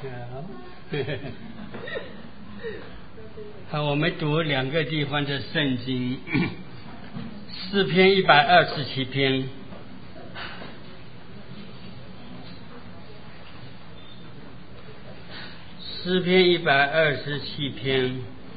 好，我们读两个地方的圣经，诗篇127篇。诗篇127篇，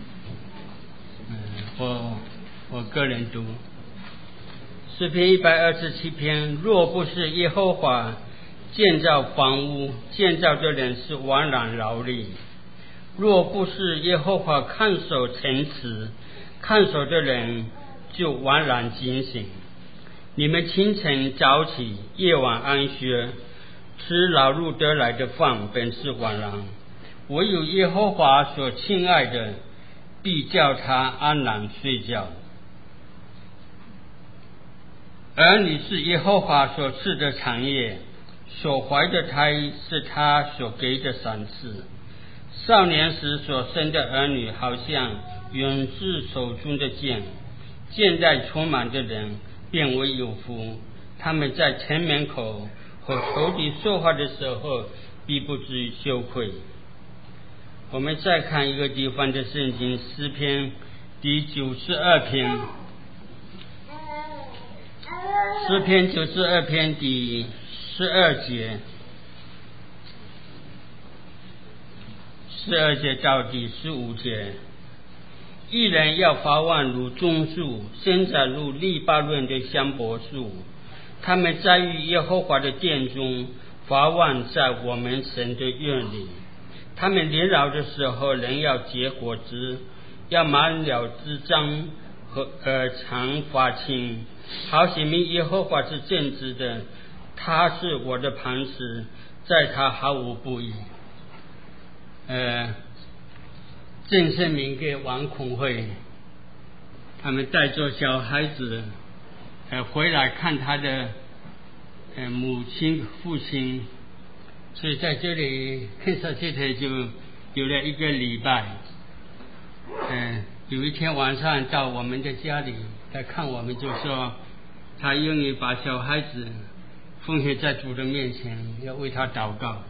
我个人读。诗篇127篇，若不是耶和华建造房屋，建造的人是枉然劳力；若不是耶和华看守城池，看守的人就枉然警醒。你们清晨早起，夜晚安歇，吃劳碌得来的饭，本是枉然。唯有耶和华所亲爱的，必叫他安然睡觉。儿女是耶和华所赐的产业，所怀的胎是他所给的赏赐。少年时所生的儿女，好像远至手中的箭，箭袋充满的人便为有福。他们在城门口和仇敌说话的时候，必不至于羞愧。我们再看一个地方的圣经，诗篇第92篇，诗篇92篇第12节，12节到第15节。一人要发旺如棕树，生长如利巴嫩的香柏树。他们栽于耶和华的殿中，发旺在我们神的院里。他们年老的时候，人要结果子，要满了枝张和长发青。好显明耶和华是正直的，他是我的磐石，在他毫无不义。郑圣明跟王孔慧，他们带着小孩子回来看他的母亲父亲，所以在这里看上去就有了一个礼拜。有一天晚上到我们的家里来看我们，就说他愿意把小孩子奉献在主的面前，要为他祷告。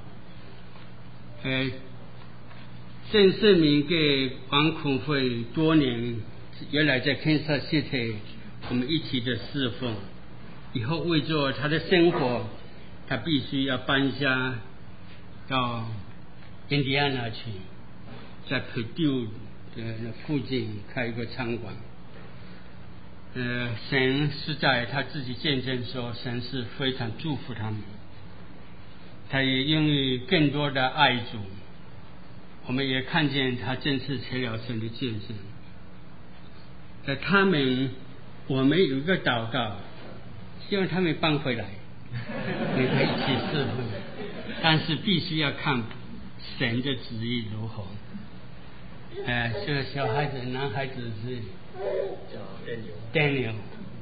郑圣明跟王孔慧多年原来在堪萨斯特我们一起的侍奉，以后为着他的生活，他必须要搬家到印第安纳去，在Purdue的附近开一个餐馆。神是在他自己见证说，神是非常祝福他们，他也愿意更多的爱主。我们也看见他正式成了神的见证。在他们，我们有一个祷告，希望他们搬回来，跟他一起侍奉，但是必须要看神的旨意如何。这个小孩子，男孩子是叫 Daniel。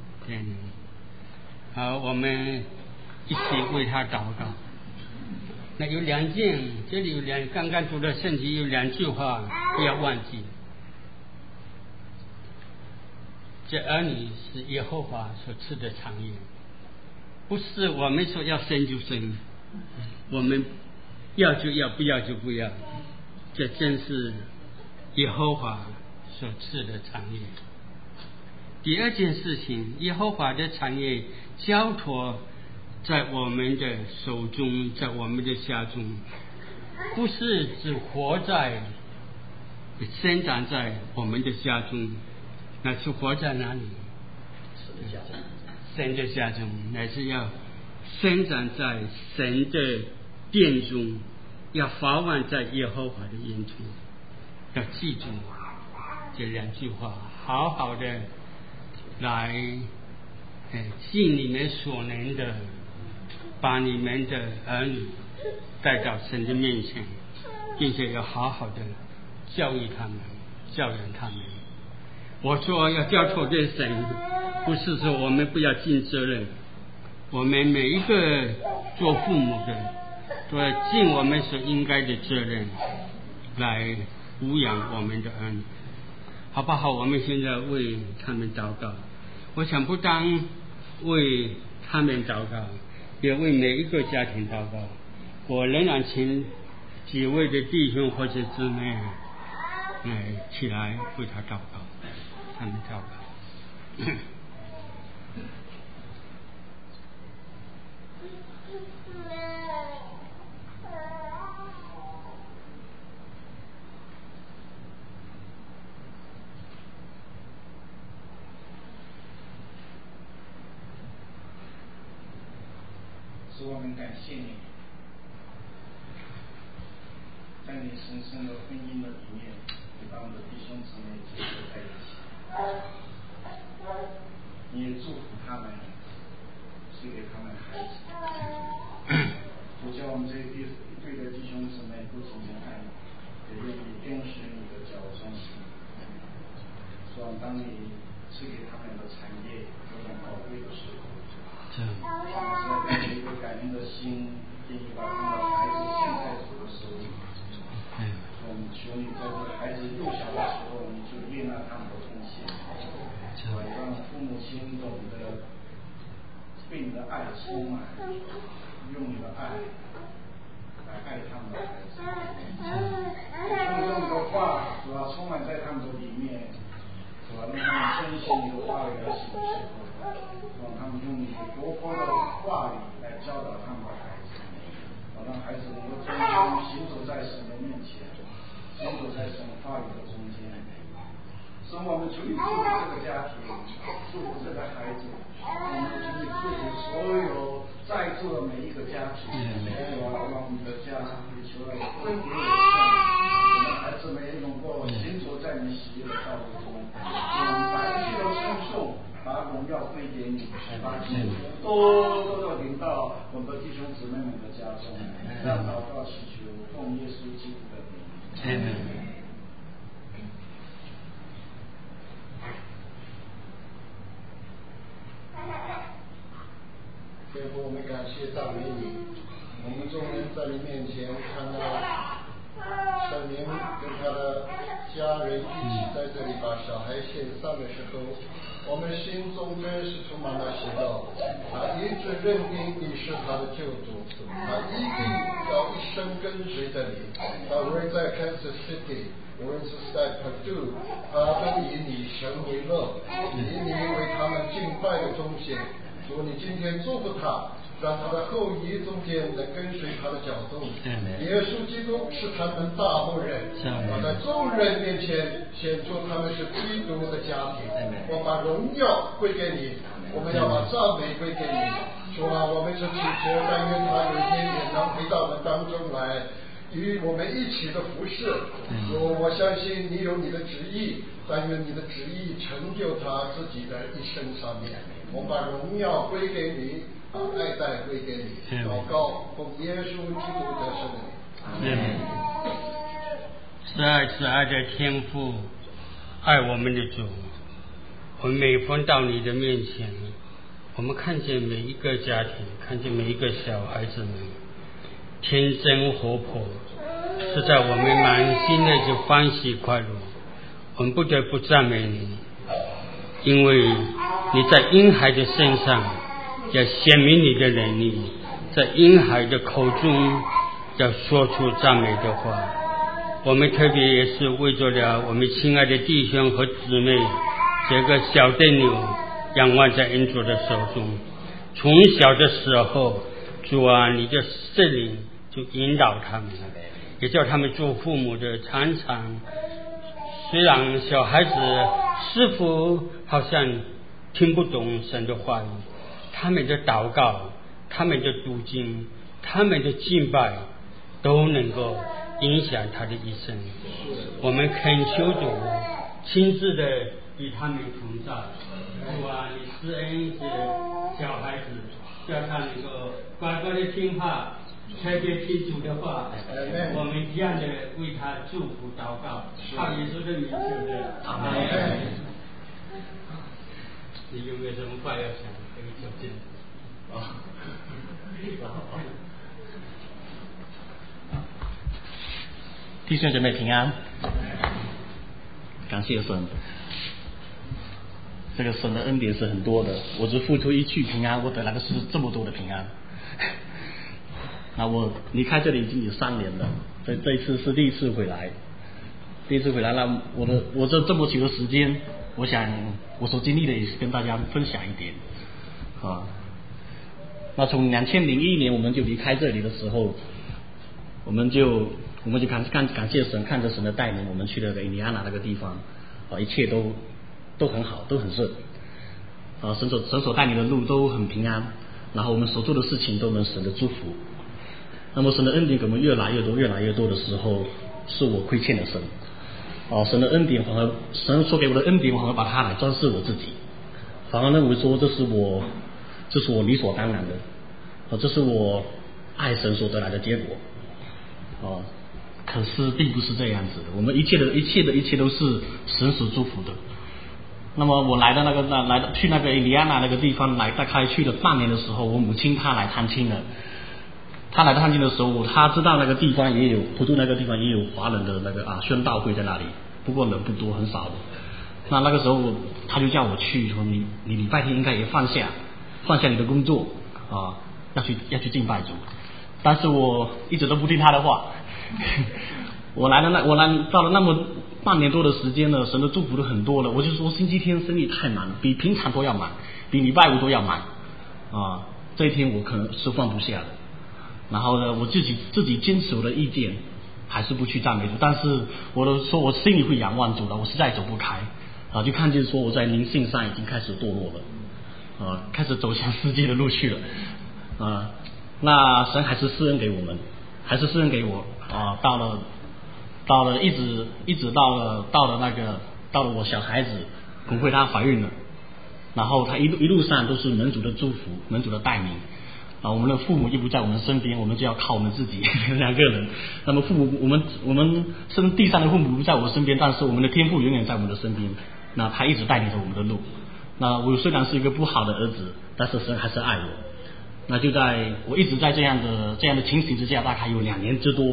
好，我们一起为他祷告。那有两件，这里有刚刚读的圣经有2句话不要忘记。这儿女是耶和华所赐的产业，不是我们说要生就生，我们要就要，不要就不要，这真是耶和华所赐的产业。第二件事情，耶和华的产业交托在我们的手中，在我们的家中，不是只活在生长在我们的家中，那是活在哪里？神的家中，乃是要生长在神的殿中，要发旺在耶和华的眼中。要记住这2句话，好好的来尽你们所能的，把你们的儿女带到神的面前，并且要好好的教育他们，教养他们。我说要交托给神，不是说我们不要尽责任，我们每一个做父母的都要尽我们所应该的责任来抚养我们的儿女，好不好？我们现在为他们祷告。我想不单为他们祷告，也为每一个家庭祷告。我仍然几位的弟兄或者姊妹，起来为他祷告，他们祷告。 主，我们感谢你，在你神圣的婚姻的里面，你把我们的弟兄姊妹结合在一起，你也祝福他们，赐给他们孩子。主叫我们这一对的弟兄姊妹不仅仅爱你，也愿意跟随你的脚踪。希望当你赐给他们的产业有种宝贵的时候，他们是带着一个感恩的心，愿意把他们的孩子献在主的手里。我们求你在这个孩子幼小的时候，你就悦纳他们的奉献，让父母亲懂得被你的爱充满，用你的爱来爱他们的孩子。用你的话，主要充满在他们的里面，主要让他们珍惜你的话语而行之后，让他们用你活泼的话语来教导他们的孩子，让孩子能够真正行走在神的面前，行走在神话语的中间。所以我们求你祝福这个家庭，祝福这个孩子，我们求你祝福所有在座的每一个家庭，让我们的家也求了分别有胜，我们孩子们也能够行走在你喜悦的道路中，我们把一切的称颂，把荣耀归给你，把幸福多多的临到我们的弟兄姊妹们的家中。这样祷告祈求，奉耶稣基督的名。 天父，我们感谢赞美你，我们众人在你面前看到圣灵跟他的家人一起在这里把小孩献上的时候，我们心中真是充满了喜乐。他一直认定你是他的救主，他一定要一生跟随着你。他无论在 Kansas City， 无论是在 Purdue， 他都以你神为乐，以你为他们敬拜的中心。主，你今天祝福他，让他的后裔中间能跟随他的脚踪。耶稣基督是他们大牧人，我在众人面前显出他们是基督的家庭。我把荣耀归给你，我们要把赞美归给你。主啊，我们是祈求，但愿他有一天也能回到我们当中来，与我们一起的服侍。我相信你有你的旨意，但愿你的旨意成就他自己的一生上面。我们把荣耀归给你，把爱戴归给你。祷告，奉耶稣基督的圣名。 是爱的天父，爱我们的主。我们每逢到你的面前，我们看见每一个家庭，看见每一个小孩子们天真活泼，实在我们满心的就欢喜快乐。我们不得不赞美你，因为你在婴孩的身上要显明你的能力，在婴孩的口中要说出赞美的话。我们特别也是为着了我们亲爱的弟兄和姊妹，这个小灯牛仰望在恩主的手中。从小的时候，主啊，你的圣灵就引导他们，也叫他们做父母的常常，虽然小孩子似乎好像听不懂神的话语，他们的祷告，他们的读经，他们的敬拜都能够影响他的一生。我们恳求主亲自的与他们同在。主啊，你施恩给小孩子，叫他能够乖乖的听话，特别听主的话。我们这样的为他祝福祷告，靠耶稣的名求的。阿门。你有没有什么话要讲？可以讲进。 弟兄姐妹平安，感谢神。这个神的恩典是很多的，我只付出一句平安，我得来的是这么多的平安。 那我离开这里已经有3年了，这一次是第一次回来，那我这么久的时间，我想我所经历的也是跟大家分享一点啊。那从2001年我们就离开这里的时候，我们就感谢神，看着神的带领，我们去了印第安纳那个地方啊，一切都很好，都很顺啊，神所带领的路都很平安，然后我们所做的事情都能神的祝福。那么神的恩典给我们越来越多的时候，是我亏欠了神啊，神的恩典反而神所给我的恩典，我反而把它来装饰我自己，反而认为说这是我理所当然的啊，这是我爱神所得来的结果啊。可是并不是这样子的，我们一切都是神所祝福的。那么我去那个印第安纳那个地方大概去了半年的时候，我母亲她来探亲了。她来探亲的时候，她知道那个地方也有普渡那个地方也有华人的那个宣道会在那里，不过人不多，很少的。那个时候她就叫我去，说你礼拜天应该也放下你的工作啊，要去敬拜主。但是我一直都不听她的话。我到了那么半年多的时间了，神的祝福都很多了，我就说星期天生意太忙，比平常都要忙，比礼拜5都要忙啊，这一天我可能是放不下的。然后呢，我自己坚持我的意见，还是不去赞美主，但是我都说我心里会仰望主的，我实在走不开啊，就看见说我在灵性上已经开始堕落了啊，开始走向世界的路去了啊。那神还是施恩给我们，还是施恩给我啊，到了一直到了我小孩子孔慧她怀孕了，然后她一路上都是门主的祝福，门主的带领啊。我们的父母又不在我们身边，我们就要靠我们自己2个人。那么父母，我们地上的父母不在我身边，但是我们的天父永远在我们的身边。那他一直带领着我们的路。那我虽然是一个不好的儿子，但是神还是爱我。那就在我一直在这样的情形之下，大概有2年多，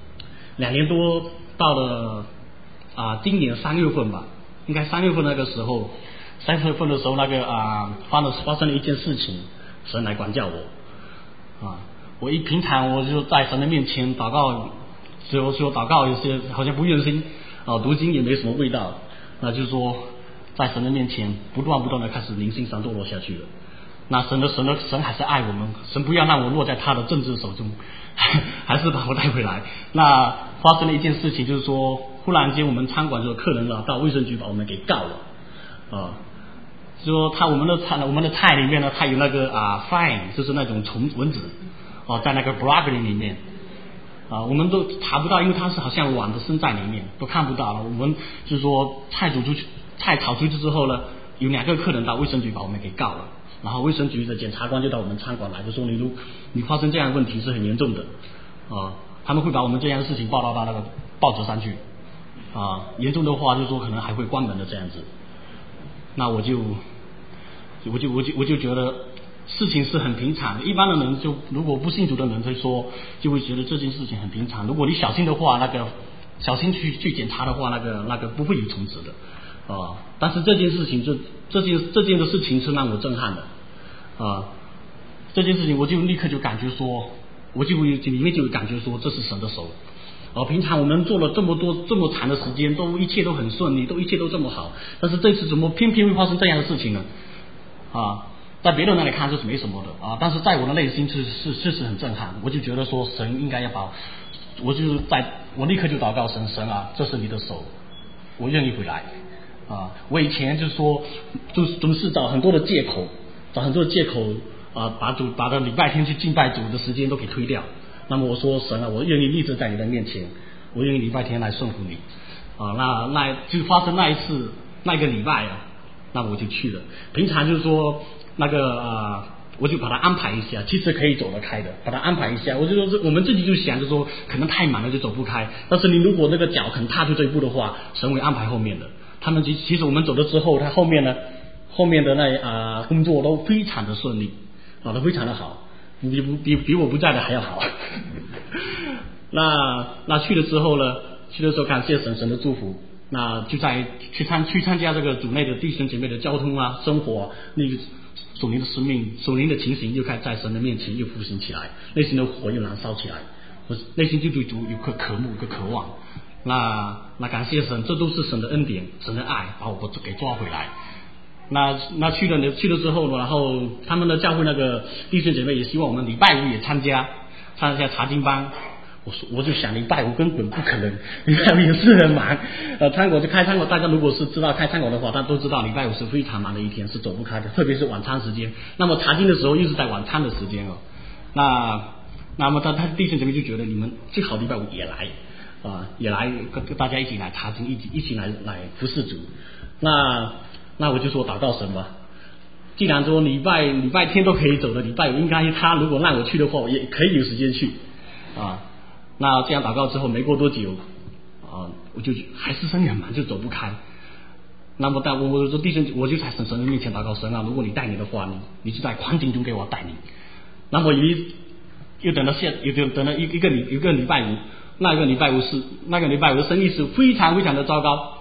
到了今年3月份吧，应该3月份那个时候，3月份的时候那个发生了一件事情，神来管教我啊。我平常我就在神的面前祷告，说祷告有些好像不愿心啊，读经也没什么味道，那就是说在神的面前不断的开始灵性上堕落下去了。那神还是爱我们，神不要让我落在他的政治手中，还是把我带回来。那发生了一件事情，就是说忽然间我们餐馆就有客人到卫生局把我们给告了啊，说我们的菜里面呢，它有那个fine， 就是那种蚊子在那个 broccoli 里面啊，我们都查不到，因为它是好像网的生在里面，都看不到了。我们就是说菜炒出去之后呢，有2个客人到卫生局把我们给告了。然后卫生局的检察官就到我们餐馆来，就说你发生这样的问题是很严重的啊，他们会把我们这样的事情报道到那个报纸上去啊，严重的话就是说可能还会关门的这样子。那我就觉得事情是很平常的，一般的人如果不信主的人就会觉得这件事情很平常。如果你小心的话，小心去检查的话，那个不会有虫子的啊。但是这件事情这件的事情是让我震撼的啊！这件事情我就立刻就感觉说，我就里面就有感觉说这是神的手。平常我们做了这么长的时间，一切都很顺利，一切都这么好，但是这次怎么偏偏会发生这样的事情呢？啊，在别人那里看这是没什么的啊，但是在我的内心是很震撼。我就觉得说神应该要把我立刻就祷告神啊，这是你的手，我愿意回来啊！我以前就是说，总是找很多的借口啊，把礼拜天去敬拜主的时间都给推掉。那么我说神啊，我愿意立志在你的面前，我愿意礼拜天来顺服你啊。那就发生那一次那个礼拜啊，那我就去了。平常就是说我就把它安排一下，其实可以走得开的，把它安排一下。我就说我们自己就想着说，可能太忙了就走不开。但是你如果那个脚肯踏出这一步的话，神会安排后面的。他们其实我们走了之后，他后面的工作都非常的顺利啊，都非常的好，比我不在的还要好。那去了之后呢，感谢神的祝福。那就去参加这个组内的弟兄姐妹的交通啊、生活啊， 属灵的生命、属灵的情形又开始在神的面前又复兴起来，内心的火又燃烧起来，我内心就对主有个渴慕、有个渴望。那感谢神，这都是神的恩典、神的爱，把我给抓回来。那去了之后呢，然后他们的教会那个弟兄姐妹也希望我们礼拜五也参加查经班。我就想礼拜五根本不可能，礼拜五也是很忙。餐馆就开餐馆，大家如果是知道开餐馆的话，大家都知道礼拜五是非常忙的一天，是走不开的，特别是晚餐时间。那么查经的时候又是在晚餐的时间哦。那么他弟兄姐妹就觉得你们最好礼拜五也来也来跟大家一起来查经，一起来服侍主。那我就说祷告神吧。既然说礼拜天都可以走的，礼拜五应该他如果让我去的话，我也可以有时间去那这样祷告之后，没过多久我就还是身体很忙，就走不开。那么我说弟兄，我就在神的面前祷告神如果你带领的话，你就在环境中给我带领。那么又等了一个礼拜五，那个礼拜五的生意是非常非常的糟糕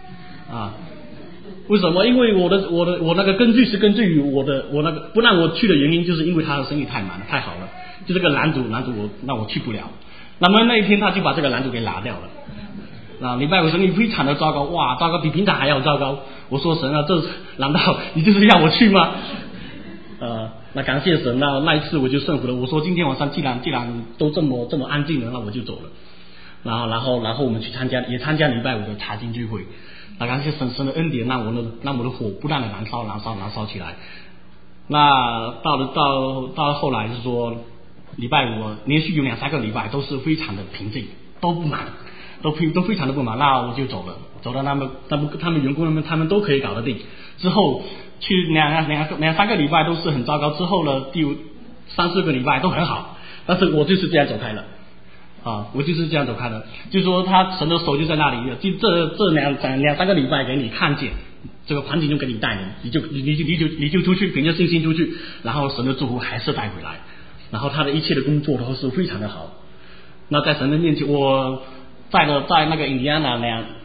为什么？因为我那个根据于我那个不让我去的原因，就是因为他的生意太忙了，太好了，就这个男主我去不了。那么那一天他就把这个男主给拿掉了。礼拜五生意非常的糟糕，哇，糟糕比平常还要糟糕。我说神这难道你就是要我去吗？那感谢神，那一次我就顺服了。我说今天晚上既然都这么安静了，那我就走了。然后我们去参加礼拜五的查经聚会。那感谢神的恩典，让我的火不断的燃烧起来。那到后来是说礼拜五连续有2-3个礼拜都是非常的平静，都不忙，都非常的不忙。那我就走了，他们员工他们都可以搞得定。之后去2-3个礼拜都是很糟糕，之后呢第3-4个礼拜都很好，但是我就是这样走开了。我就是这样走开的，就是说他神的手就在那里，就这2-3个礼拜给你看见，这个环境中给你带领，你就出去，凭着信心出去，然后神的祝福还是带回来，然后他的一切的工作都是非常的好。那在神的面前，我在那个印第安纳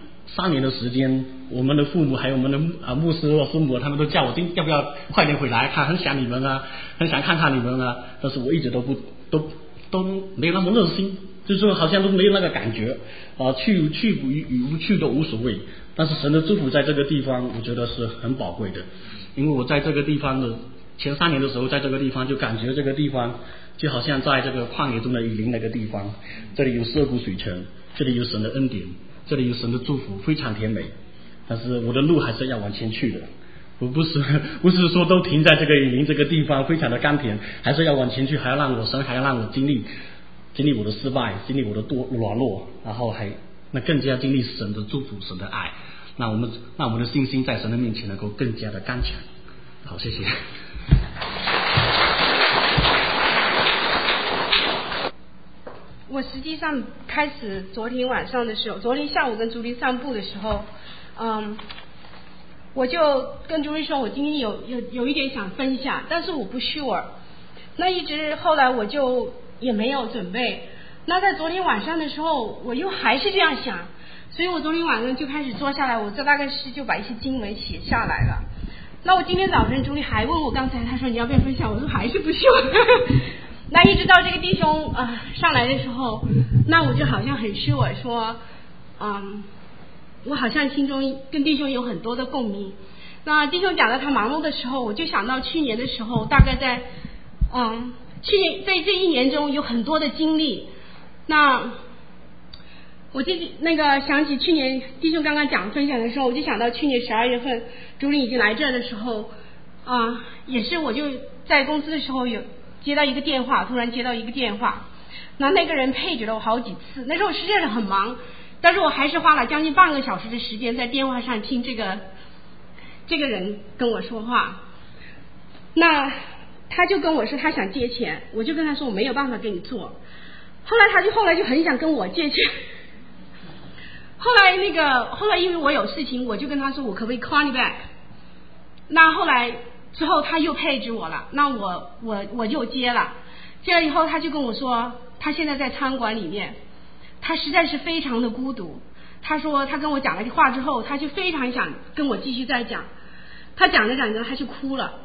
3年的时间，我们的父母还有我们的牧师和师母，他们都叫我要不要快点回来，他很想你们很想看看你们但是我一直都没有那么热心。就是说好像都没有那个感觉去与不去都无所谓。但是神的祝福在这个地方我觉得是很宝贵的，因为我在这个地方的前3年的时候，在这个地方就感觉这个地方就好像在这个旷野中的雨林那个地方，这里有涉谷水泉，这里有神的恩典，这里有神的祝福，非常甜美。但是我的路还是要往前去的，我不是说都停在这个雨林这个地方非常的甘甜，还是要往前去，还要让我经历我的失败，经历我的软弱，然后那更加经历神的祝福，神的爱，那我们的信心在神的面前能够更加的刚强。好，谢谢。 我实际上开始昨天晚上的时候，昨天下午跟朱莉散步的时候，我就跟朱莉说，我今天有一点想分享，但是我不 sure。那一直后来我就也没有准备。那在昨天晚上的时候，我又还是这样想，所以我昨天晚上就开始坐下来，我这大概是就把一些经文写下来了。那我今天早晨朱莉还问我，刚才他说你要不要分享，我说还是不需要。那一直到这个弟兄上来的时候，那我就好像很sure说，我好像心中跟弟兄有很多的共鸣。那弟兄讲到他忙碌的时候，我就想到去年的时候，大概在去年在这一年中有很多的经历。那我就想起去年弟兄刚刚讲分享的时候，我就想到去年12月份朱莉已经来这的时候也是我就在公司的时候有接到一个电话，突然接到一个电话，那个人配置了我好几次，那时候我实际上很忙，但是我还是花了将近半个小时的时间在电话上听这个人跟我说话。那他就跟我说他想借钱，我就跟他说我没有办法给你做。后来就很想跟我借钱。后来因为我有事情，我就跟他说我可不可以 call you back。那后来之后他又配置我了，那我就接了以后，他就跟我说他现在在餐馆里面，他实在是非常的孤独。他说他跟我讲了话之后，他就非常想跟我继续再讲，他讲着讲着他就哭了。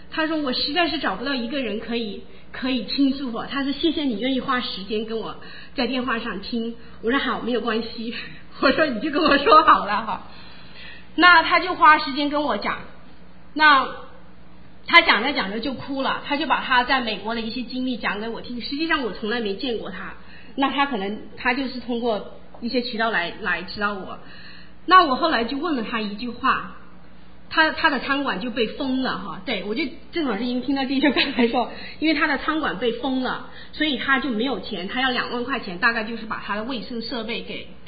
他说我实在是找不到一个人可以倾诉我，他说谢谢你愿意花时间跟我在电话上听。我说好，没有关系，我说你就跟我说好了哈。那他就花时间跟我讲，那他讲着讲着就哭了，他就把他在美国的一些经历讲给我听。实际上我从来没见过他，那他就是通过一些渠道来知道我。那我后来就问了他一句话，他的餐馆就被封了哈。对，我就正好是因为听到弟兄刚才说，因为他的餐馆被封了，所以他就没有钱，他要2万块钱，大概就是把他的卫生设备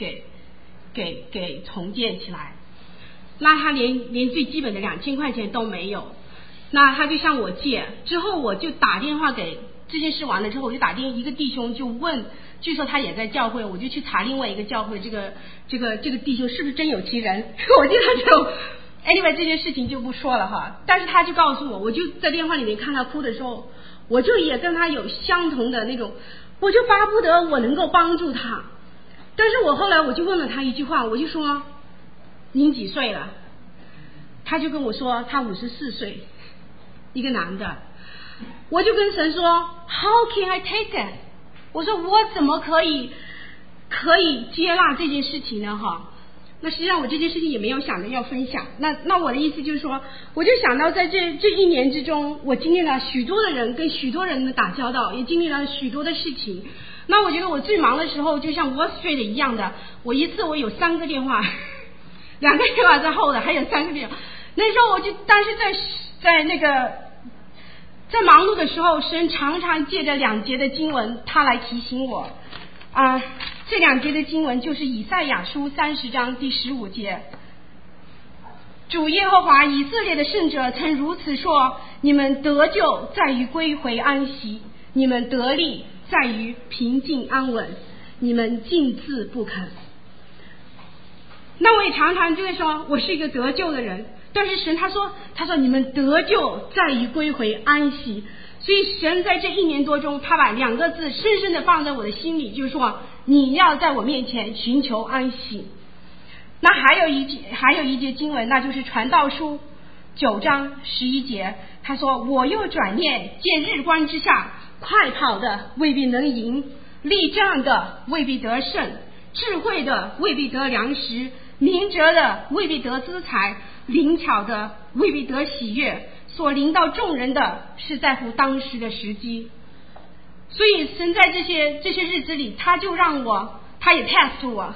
给重建起来。那他连最基本的2000块钱都没有，那他就向我借。之后我就打电话给这件事完了之后，我就打电话一个弟兄就问，据说他也在教会，我就去查另外一个教会，这个弟兄是不是真有其人？我记得就anyway 这件事情就不说了哈。但是他就告诉我，我就在电话里面看他哭的时候，我就也跟他有相同的那种，我就巴不得我能够帮助他。但是我后来我就问了他一句话，我就说您几岁了？他就跟我说他54岁，一个男的。我就跟神说 How can I take it？ 我说我怎么可以接纳这件事情呢哈？那实际上我这件事情也没有想着要分享。那我的意思就是说，我就想到在这1年之中，我经历了许多的人跟许多人的打交道，也经历了许多的事情。那我觉得我最忙的时候就像 Wall Street 一样的，我一次我有3个电话，2个电话在后的，还有3个电话。那时候我就，但是在忙碌的时候，神常常借着2节的经文，他来提醒我这2节的经文就是以赛亚书30章第15节。主耶和华以色列的圣者曾如此说：你们得救在于归回安息，你们得力在于平静安稳，你们静自不肯。那我也常常就会说我是一个得救的人，但是神他说你们得救在于归回安息。所以神在这1年多中，他把2个字深深的放在我的心里，就是说你要在我面前寻求安息。那还有一节经文，那就是传道书9章11节，他说我又转念见日光之下，快跑的未必能赢，力战的未必得胜，智慧的未必得粮食，明哲的未必得资财，灵巧的未必得喜悦，所临到众人的是在乎当时的时机。所以神在这些日子里，他就让我，他也 test 我。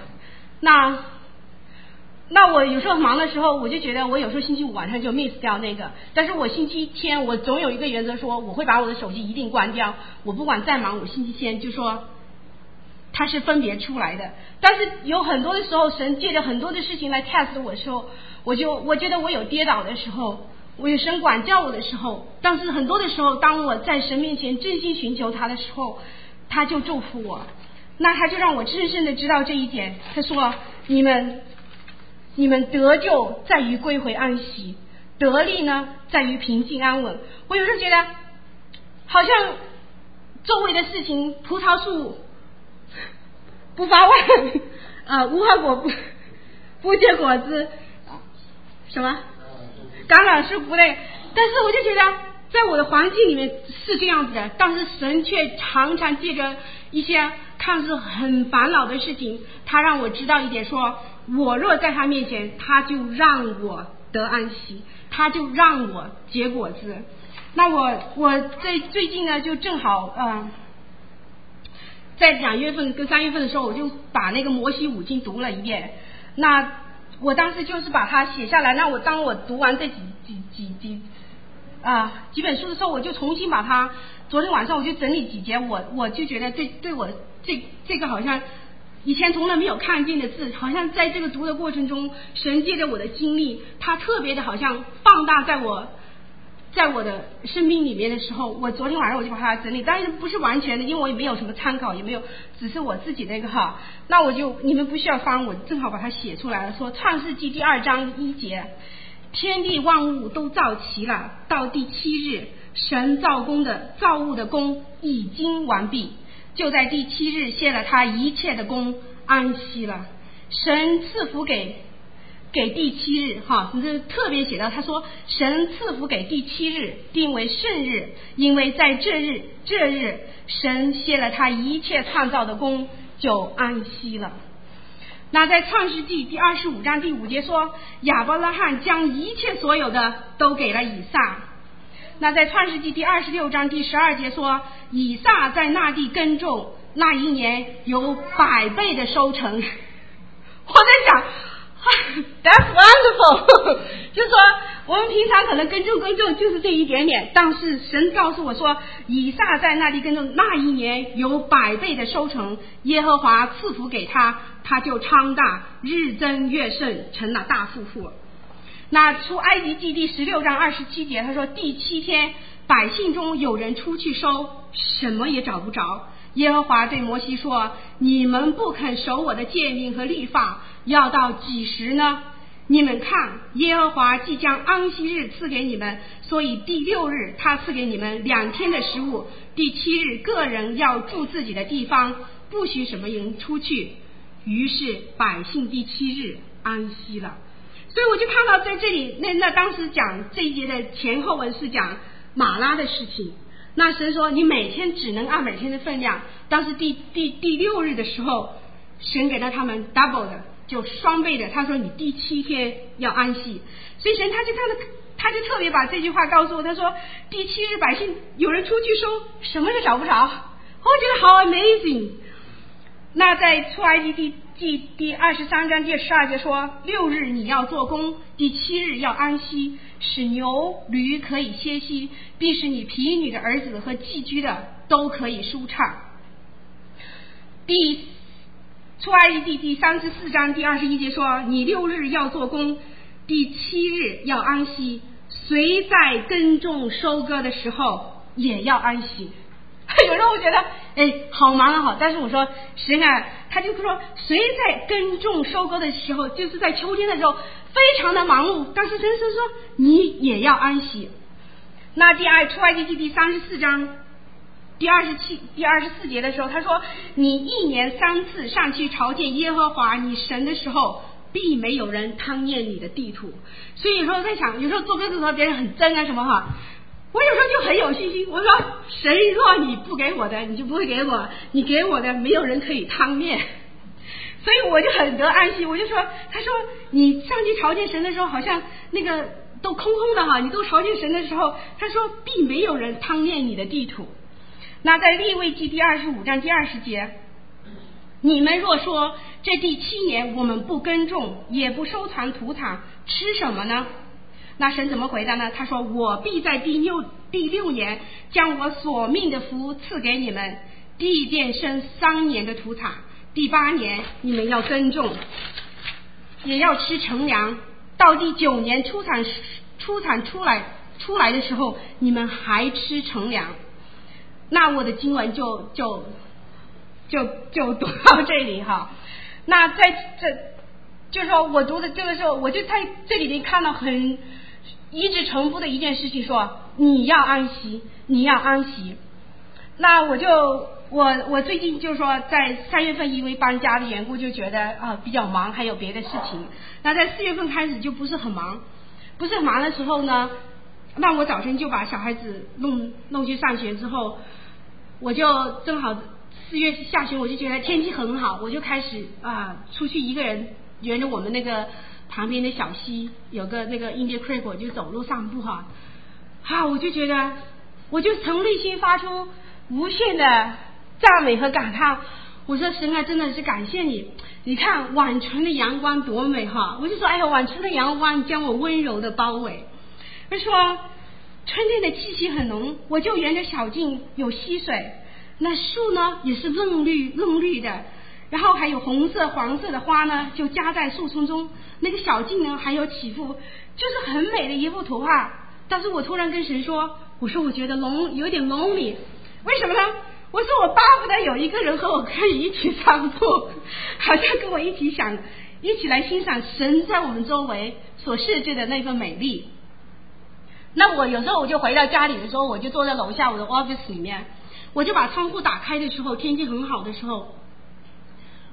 那我有时候忙的时候，我就觉得我有时候星期5晚上就 miss 掉那个，但是我星期天我总有一个原则，说我会把我的手机一定关掉，我不管再忙，我星期天就说它是分别出来的。但是有很多的时候，神借着很多的事情来 test 我的时候，我觉得我有跌倒的时候，我有神管教我的时候，但是很多的时候，当我在神面前真心寻求他的时候，他就祝福我。那他就让我深深的知道这一点，他说你们得救在于归回安息，得力呢在于平静安稳。我有时候觉得好像周围的事情，葡萄树不发旺无花果不结果子，什么橄榄树不累，但是我就觉得在我的环境里面是这样子的，但是神却常常借着一些看似很烦恼的事情，他让我知道一点，说我若在他面前，他就让我得安息，他就让我结果子。那我最近呢，就正好在2月份跟3月份的时候，我就把那个摩西5经读了一遍。那我当时就是把它写下来，那当我读完这几本书的时候，我就重新把它，昨天晚上我就整理几节，我就觉得对我这个好像以前从来没有看见的字，好像在这个读的过程中，神借着我的经历，他特别的好像放大在我的生命里面的时候，我昨天晚上我就把它整理，但是不是完全的，因为我也没有什么参考，也没有，只是我自己的一个哈。那你们不需要翻，我正好把它写出来了。说创世纪第2章1节，天地万物都造齐了，到第7日，神造物的工已经完毕，就在第7日歇了他一切的工，安息了。神赐福给给第7日，哈，这特别写到，他说神赐福给第7日，定为圣日，因为在这日神歇了他一切创造的功，就安息了。那在创世纪第25章第5节说，亚伯拉罕将一切所有的都给了以撒。那在创世纪第26章第12节说，以撒在那地耕种，那一年有100倍的收成。我在想That's wonderful 就是说我们平常可能耕种就是这一点点，但是神告诉我说，以撒在那地耕种，那一年有100倍的收成，耶和华赐福给他，他就昌大，日增月盛，成了大富户。那出埃及记第16章27节，他说第7天百姓中有人出去收，什么也找不着。耶和华对摩西说，你们不肯守我的诫命和律法，要到几时呢？你们看，耶和华即将安息日赐给你们，所以第6日他赐给你们2天的食物，第7日个人要住自己的地方，不许什么人出去。于是百姓第7日安息了。所以我就看到在这里，那当时讲这一节的前后文是讲马拉的事情。那神说你每天只能按每天的分量，但是第6日的时候，神给了他们 double 的，就双倍的。他说你第7天要安息，所以神他就特别把这句话告诉我，他说第7日百姓有人出去收，什么都找不着。我觉得好 amazing。那在出埃及记第23章第12节说，6日你要做工，第7日要安息，使牛驴可以歇息，必使你婢女的儿子和寄居的都可以舒畅。出埃及记第34章第21节说，你6日要做工，第7日要安息，谁在耕种收割的时候也要安息。有时候我觉得好忙啊，好，但是我说神啊，他就说谁在耕种收割的时候，就是在秋天的时候非常的忙碌，但是神说你也要安息。那出埃及记第34章第24节的时候，他说你1年3次上去朝见耶和华你神的时候，必没有人贪恋你的地土。所以有时候在想，有时候做工的时候别人很争啊什么哈，我有时候就很有信心，我说神若你不给我的，你就不会给我，你给我的没有人可以贪恋。所以我就很得安息，我就说，他说你上去朝见神的时候，好像那个都空空的哈，你都朝见神的时候，他说必没有人贪恋你的地土。那在利未记第25章第20节，你们若说这第7年我们不耕种，也不收藏土产，吃什么呢？那神怎么回答呢？他说我必在第六年将我所命的福赐给你们，地便生3年的土产，第8年你们要耕种，也要吃乘粮，到第9年出产出来的时候，你们还吃乘粮。那我的经文就读到这里哈。那在就是说我读的这个时候，我就在这里面看到很一直重复的一件事情，说你要安息，你要安息。那我最近就是说在3月份因为搬家的缘故，就觉得比较忙，还有别的事情。那在4月份开始就不是很忙的时候呢，那我早晨就把小孩子弄去上学之后，我就正好4月下旬，我就觉得天气很好，我就开始出去一个人，沿着我们那个旁边的小溪有个那个 Indian Creek， 我就走路散步哈。我就觉得，我就从内心发出无限的赞美和感叹。我说神啊，真的是感谢你！你看晚春的阳光多美哈！我就说，哎呀，晚春的阳光将我温柔的包围。他说春天的气息很浓，我就沿着小径有溪水，那树呢也是嫩绿的，然后还有红色黄色的花呢就夹在树丛中，那个小径呢还有起伏，就是很美的一幅图画。但是我突然跟神说，我说我觉得有点 lonely， 为什么呢？我说我巴不得有一个人和我可以一起散步，好像跟我一起来欣赏神在我们周围所设置的那份美丽。那我有时候我就回到家里的时候，我就坐在楼下我的 office 里面，我就把窗户打开的时候，天气很好的时候，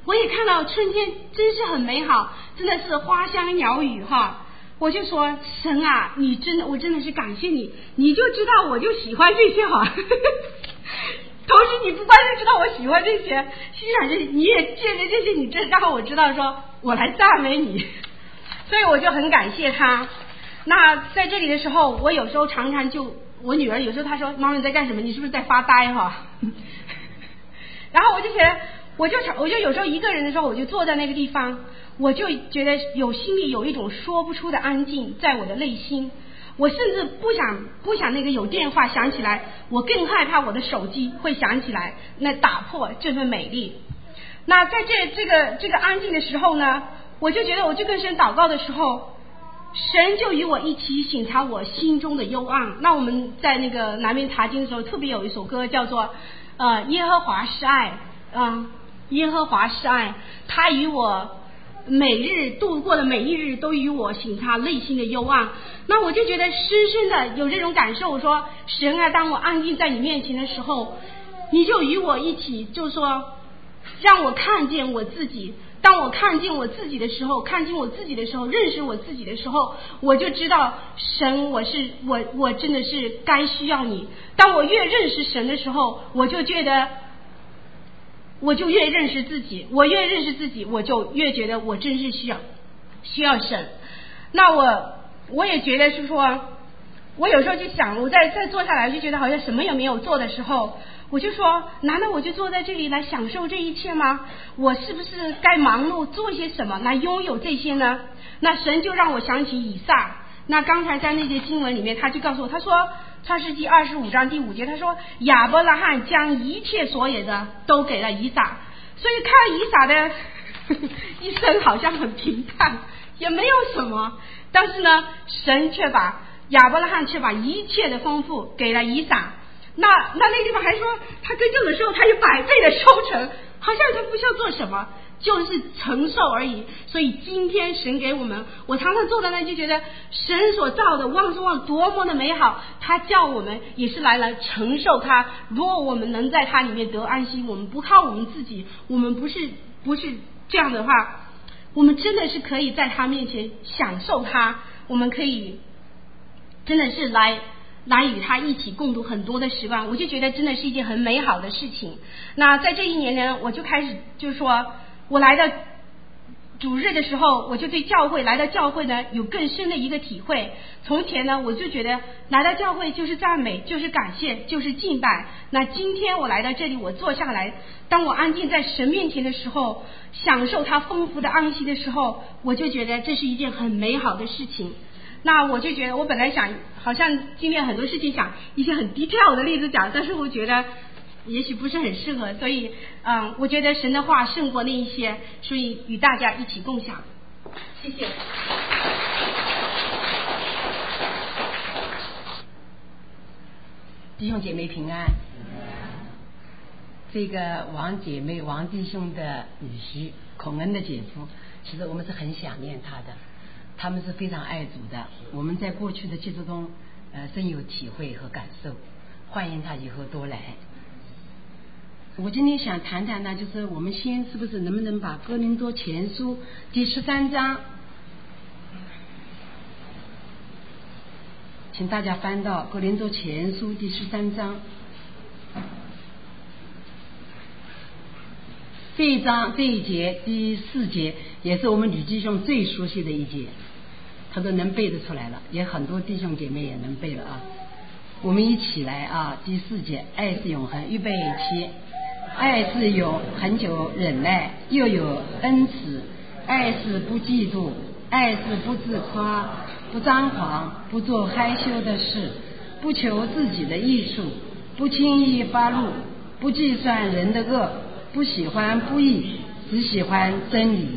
我也看到春天真是很美好，真的是花香鸟语哈。我就说神啊，我真的是感谢你，你就知道我就喜欢这些哈。同时你不光是知道我喜欢这些，欣赏这些，你也借着这些，你让我知道说我来赞美你，所以我就很感谢他。那在这里的时候，我有时候常常我女儿有时候她说妈妈你在干什么？你是不是在发呆哈？然后我就觉得，我就有时候一个人的时候，我就坐在那个地方，我就觉得心里有一种说不出的安静在我的内心。我甚至不想那个有电话响起来，我更害怕我的手机会响起来，那打破这份美丽。那在这个安静的时候呢，我就觉得我就跟神祷告的时候，神就与我一起省察我心中的幽暗。那我们在那个南边查经的时候，特别有一首歌叫做耶和华是爱，耶和华是爱，他与我每日度过的每一日都与我省察内心的幽暗。那我就觉得深深的有这种感受，说神啊，当我安静在你面前的时候，你就与我一起，就是说让我看见我自己。当我看见我自己的时候，认识我自己的时候，我就知道神，我真的是该需要你。当我越认识神的时候，我就觉得我就越认识自己，我越认识自己，我就越觉得我真是需要神。那我也觉得是说，我有时候就想，我再坐下来就觉得好像什么也没有做的时候，我就说，难道我就坐在这里来享受这一切吗？我是不是该忙碌做些什么来拥有这些呢？那神就让我想起以撒。那刚才在那节经文里面，他就告诉我，他说创世纪25章第5节，他说亚伯拉罕将一切所有的都给了以撒。所以看以撒的一生好像很平淡，也没有什么，但是呢，神却把亚伯拉罕却把一切的丰富给了以撒。那地方还说他耕种的时候他有100倍的收成，好像他不需要做什么，就是承受而已。所以今天神给我们，我常常坐在那就觉得神所造的万事万多么的美好，他叫我们也是来承受它。如果我们能在它里面得安息，我们不靠我们自己，我们不是这样的话，我们真的是可以在他面前享受它，我们可以真的是来与他一起共度很多的时光，我就觉得真的是一件很美好的事情。那在这一年呢，我就开始就是说，我来到主日的时候，我就对来到教会呢有更深的一个体会。从前呢，我就觉得来到教会就是赞美，就是感谢，就是敬拜。那今天我来到这里，我坐下来，当我安静在神面前的时候，享受他丰富的安息的时候，我就觉得这是一件很美好的事情。那我就觉得，我本来想好像今天很多事情想一些很detail的例子讲，但是我觉得也许不是很适合，所以我觉得神的话胜过那一些，所以与大家一起共享。谢谢。 弟兄姐妹平安。这个王弟兄的女婿孔恩的姐夫，其实我们是很想念他的，他们是非常爱主的，我们在过去的接触中深有体会和感受，欢迎他以后多来。我今天想谈谈呢，就是我们先是不是能不能把哥林多前书第13章，请大家翻到哥林多前书第13章。这一节第4节也是我们女弟兄最熟悉的一节，他都能背得出来了，也很多弟兄姐妹也能背了啊。我们一起来啊，第4节，爱是永恒，预备起，爱是有恒久忍耐，又有恩慈，爱是不嫉妒，爱是不自夸，不张狂，不做害羞的事，不求自己的益处，不轻易发怒，不计算人的恶，不喜欢不义，只喜欢真理。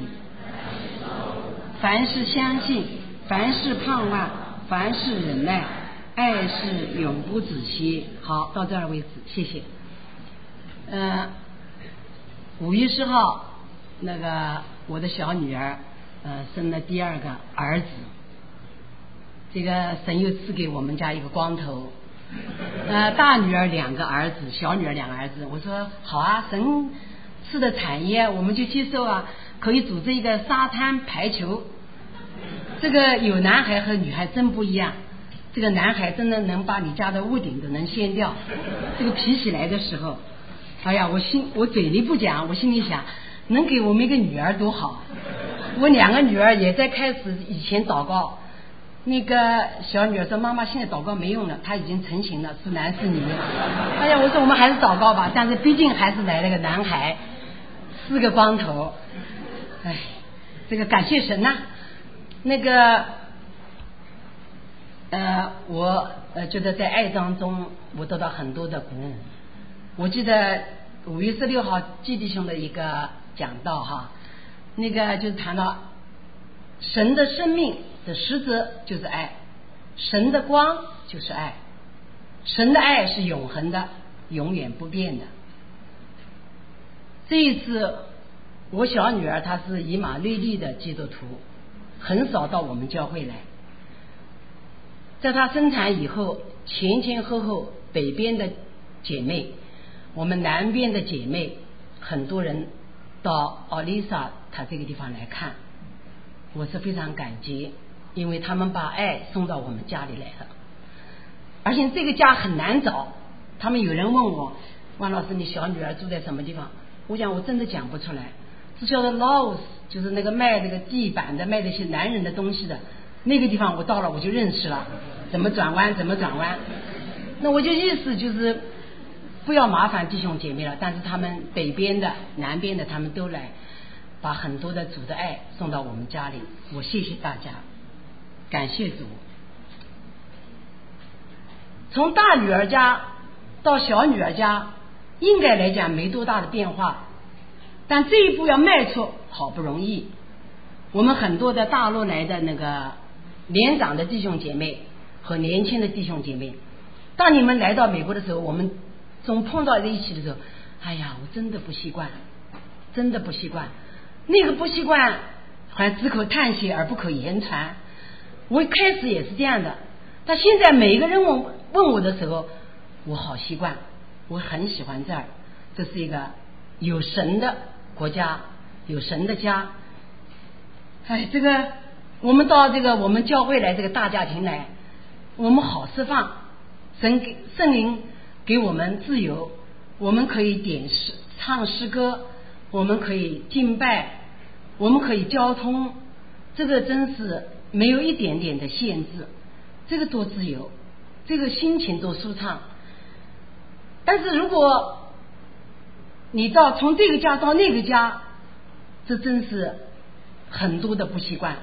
凡事相信，凡事盼望，凡事忍耐，爱是永不止息。好，到这儿为止，谢谢。5月10号，那个我的小女儿生了第2个儿子，这个神又赐给我们家一个光头。大女儿2个儿子，小女儿2个儿子。我说好啊，神市的产业，我们就接受啊，可以组织一个沙滩排球。这个有男孩和女孩真不一样，这个男孩真的能把你家的屋顶都能掀掉。这个提起来的时候，哎呀，我嘴里不讲，我心里想，能给我们一个女儿多好。我2个女儿也在开始以前祷告，那个小女儿说妈妈现在祷告没用了，她已经成型了，是男是女。哎呀，我说我们还是祷告吧，但是毕竟还是来了个男孩，4个光头。哎，这个感谢神呐。那个我觉得在爱当中我得到很多的鼓舞。我记得5月16号季弟兄的一个讲道哈，那个就是谈到神的生命的实质就是爱，神的光就是爱，神的爱是永恒的，永远不变的。这一次我小女儿她是以马内利的基督徒，很少到我们教会来。在她生产以后，前后北边的姐妹，我们南边的姐妹，很多人到奥丽莎她这个地方来看，我是非常感激，因为他们把爱送到我们家里来了。而且这个家很难找，他们有人问我，王老师你小女儿住在什么地方？我讲我真的讲不出来，只晓得 Lowe's 就是那个卖那个地板的，卖那些男人的东西的那个地方，我到了我就认识了，怎么转弯。那我就意思就是不要麻烦弟兄姐妹了，但是他们北边的南边的他们都来，把很多的主的爱送到我们家里，我谢谢大家，感谢主。从大女儿家到小女儿家应该来讲没多大的变化，但这一步要迈出好不容易。我们很多的大陆来的那个年长的弟兄姐妹和年轻的弟兄姐妹，当你们来到美国的时候，我们总碰到在一起的时候，哎呀我真的不习惯，那个不习惯好像只可叹息而不可言传。我一开始也是这样的，但现在每一个人问我的时候，我好习惯，我很喜欢这儿，这是一个有神的国家，有神的家。哎，这个我们到这个我们教会来这个大家庭来，我们好释放，圣灵给我们自由，我们可以唱诗歌，我们可以敬拜，我们可以交通，这个真是没有一点点的限制，这个多自由，这个心情多舒畅。但是如果你从这个家到那个家，这真是很多的不习惯。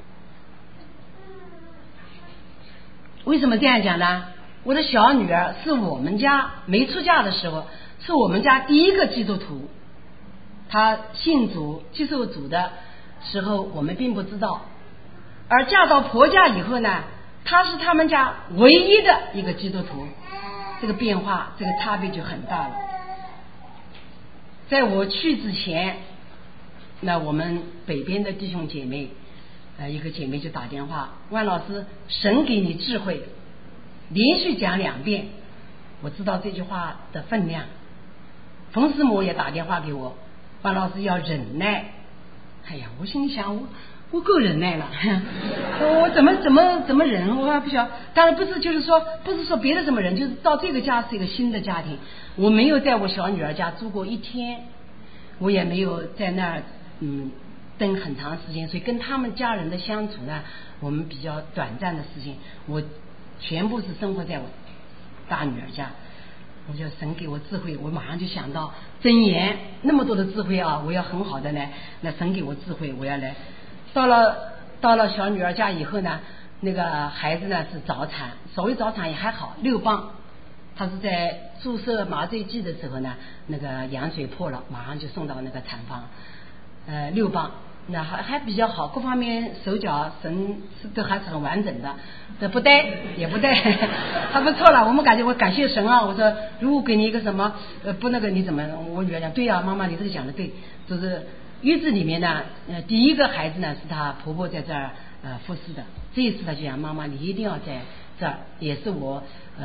为什么这样讲呢？我的小女儿是我们家没出嫁的时候，是我们家第一个基督徒，她信主接受主的时候我们并不知道，而嫁到婆家以后呢，她是他们家唯一的一个基督徒，这个变化，这个差别就很大了。在我去之前，那我们北边的弟兄姐妹，一个姐妹就打电话，万老师，神给你智慧，连续讲2遍，我知道这句话的分量。冯师母也打电话给我，万老师要忍耐。哎呀，我心里想，我够忍耐了，我怎么忍，我还不晓得。当然不是说别的怎么忍，就是到这个家是一个新的家庭，我没有在我小女儿家住过1天，我也没有在那儿等很长时间，所以跟他们家人的相处呢，我们比较短暂的时间，我全部是生活在我大女儿家。我就神给我智慧，我马上就想到箴言那么多的智慧啊，我要很好的来，那神给我智慧，我要来。到了小女儿家以后呢，那个孩子呢是早产，所谓早产也还好，6磅，他是在注射麻醉剂的时候呢，那个羊水破了，马上就送到那个产房，6磅，那还比较好，各方面手脚神都还是很完整的，这不呆也不呆，他不错了，我们感谢神啊！我说如果给你一个什么不那个你怎么？我女儿讲对啊，妈妈你这个讲的对，就是月子里面呢，第一个孩子呢是她婆婆在这儿服侍的，这一次她就讲妈妈你一定要在这儿，也是我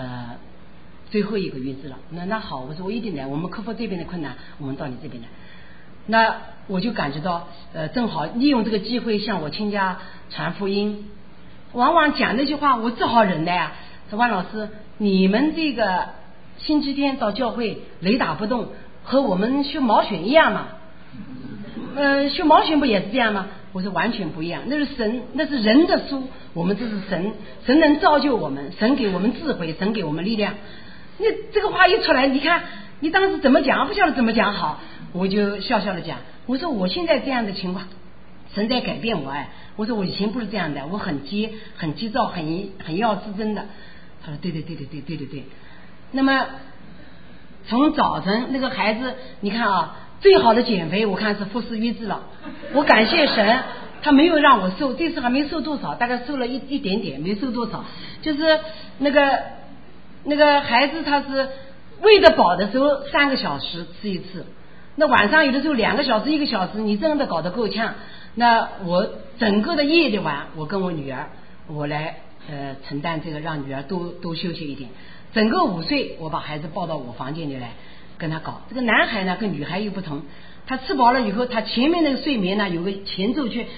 最后一个月子了。那好，我说我一定来，我们克服这边的困难，我们到你这边来。 那我就感觉到正好利用这个机会向我亲家传福音。往往讲那句话我只好忍耐啊，说万老师，你们这个星期天到教会雷打不动，和我们修毛选一样嘛？修毛选不也是这样吗？我说完全不一样，那是神，那是人的书，我们这是神，神能造就我们，神给我们智慧，神给我们力量。那这个话一出来，你看你当时怎么讲，不晓得怎么讲好，我就笑笑的讲，我说我现在这样的情况，神在改变我哎，我说我以前不是这样的，我很急躁，很要自尊的。他说对。那么从早晨那个孩子，你看啊，最好的减肥我看是服食约制了，我感谢神，他没有让我瘦，这次还没瘦多少，大概瘦了一点点，没瘦多少。就是那个孩子他是喂得饱的时候3个小时吃一次，那晚上有的时候2个小时1个小时，你真的搞得够呛。那我整个的夜里晚，我跟我女儿我来承担这个，让女儿多休息一点。整个午睡我把孩子抱到我房间里来跟他搞。这个男孩呢跟女孩又不同，他吃饱了以后，他前面那个睡眠呢有个前奏去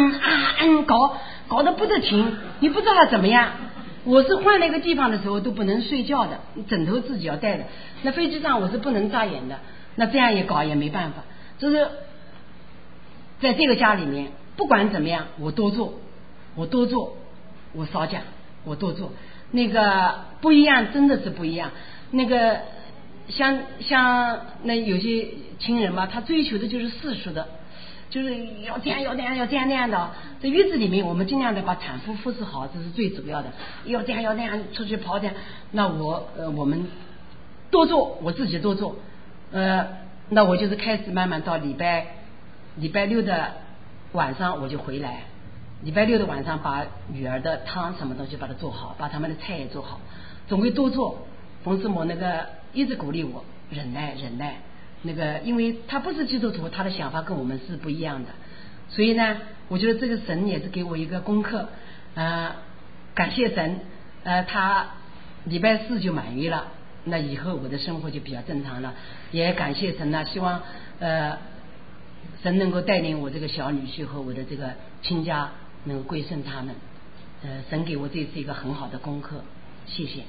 搞得不得停，你不知道他怎么样。我是换了一个地方的时候都不能睡觉的，枕头自己要带的，那飞机上我是不能眨眼的，那这样也搞也没办法。就是在这个家里面不管怎么样我多做，我少讲，我多做。那个不一样，真的是不一样。那个像那有些亲人嘛，他追求的就是世俗的，就是要这样那样的。在月子里面我们尽量的把产妇服侍好，这是最主要的，要这样那样出去跑点。那我们多做，我自己多做。那我就是开始慢慢到礼拜六的晚上我就回来，礼拜六的晚上把女儿的汤什么东西把它做好，把他们的菜也做好，总归多做。冯师母那个一直鼓励我忍耐，那个因为他不是基督徒，他的想法跟我们是不一样的，所以呢我觉得这个神也是给我一个功课。感谢神，他礼拜4就满月了，那以后我的生活就比较正常了。也感谢神呢，希望神能够带领我这个小女婿和我的这个亲家能够归顺他们。神给我这次一个很好的功课，谢谢。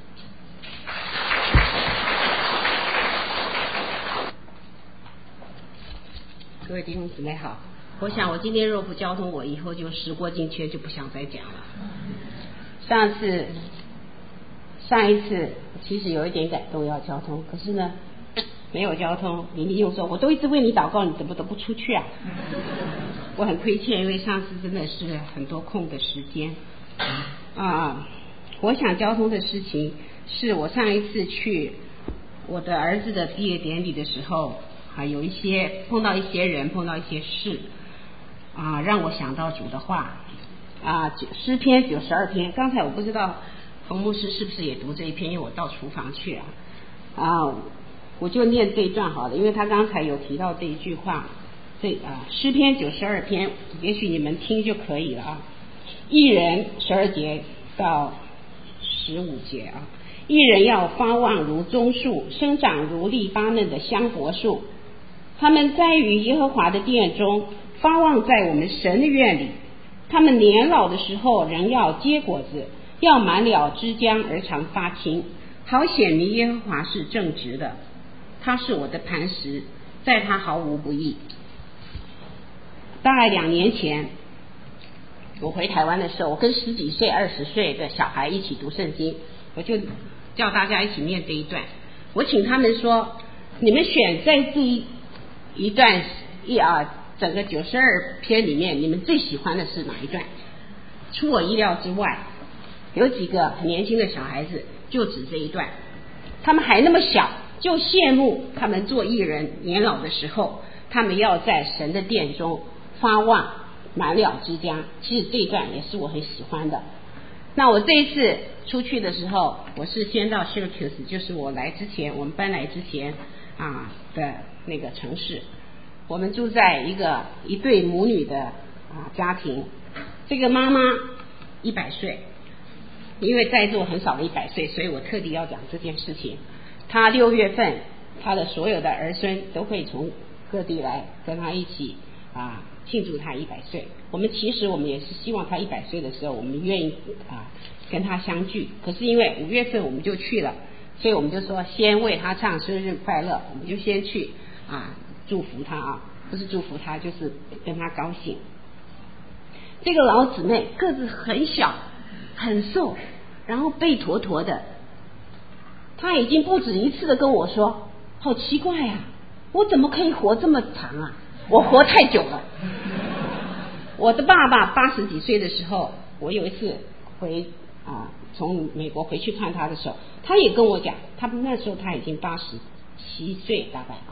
各位弟兄姊妹好，我想我今天若不交通，我以后就时过境迁，就不想再讲了。上一次其实有一点感动要交通，可是呢没有交通。林立用说我都一直为你祷告，你怎么都不出去啊？我很亏欠，因为上次真的是很多空的时间我想交通的事情是我上一次去我的儿子的毕业典礼的时候有一些碰到一些人，碰到一些事让我想到主的话诗篇92篇。刚才我不知道冯牧师是不是也读这一篇，因为我到厨房去我就念这一段好了，因为他刚才有提到这一句话。诗篇92篇，也许你们听就可以了一人12节到15节一人要发旺如棕树，生长如利巴嫩的香柏树，他们栽于耶和华的殿中，发旺在我们神的院里。他们年老的时候仍要结果子，要满了枝浆而常发青，好显明耶和华是正直的，他是我的磐石，在他毫无不义。大概2年前我回台湾的时候，我跟10几岁20岁的小孩一起读圣经，我就叫大家一起念这一段。我请他们说，你们选在这一段整个92篇里面，你们最喜欢的是哪一段？出我意料之外，有几个很年轻的小孩子就指这一段，他们还那么小，就羡慕他们做义人年老的时候，他们要在神的殿中发旺满了枝浆。其实这一段也是我很喜欢的。那我这一次出去的时候，我是先到 Syracuse， 就是我们搬来之前的那个城市。我们住在一对母女的家庭。这个妈妈100岁，因为在座很少的100岁，所以我特地要讲这件事情。她6月份她的所有的儿孙都会从各地来跟他一起庆祝他100岁。其实我们也是希望他100岁的时候，我们愿意跟他相聚。可是因为5月份我们就去了，所以我们就说先为他唱生日快乐，我们就先去祝福他不是祝福他，就是跟他高兴。这个老姊妹个子很小很瘦，然后背驼驼的，她已经不止一次的跟我说，好奇怪我怎么可以活这么长我活太久了。我的爸爸80几岁的时候，我有一次从美国回去看他的时候，他也跟我讲，他那时候他已经87岁，大概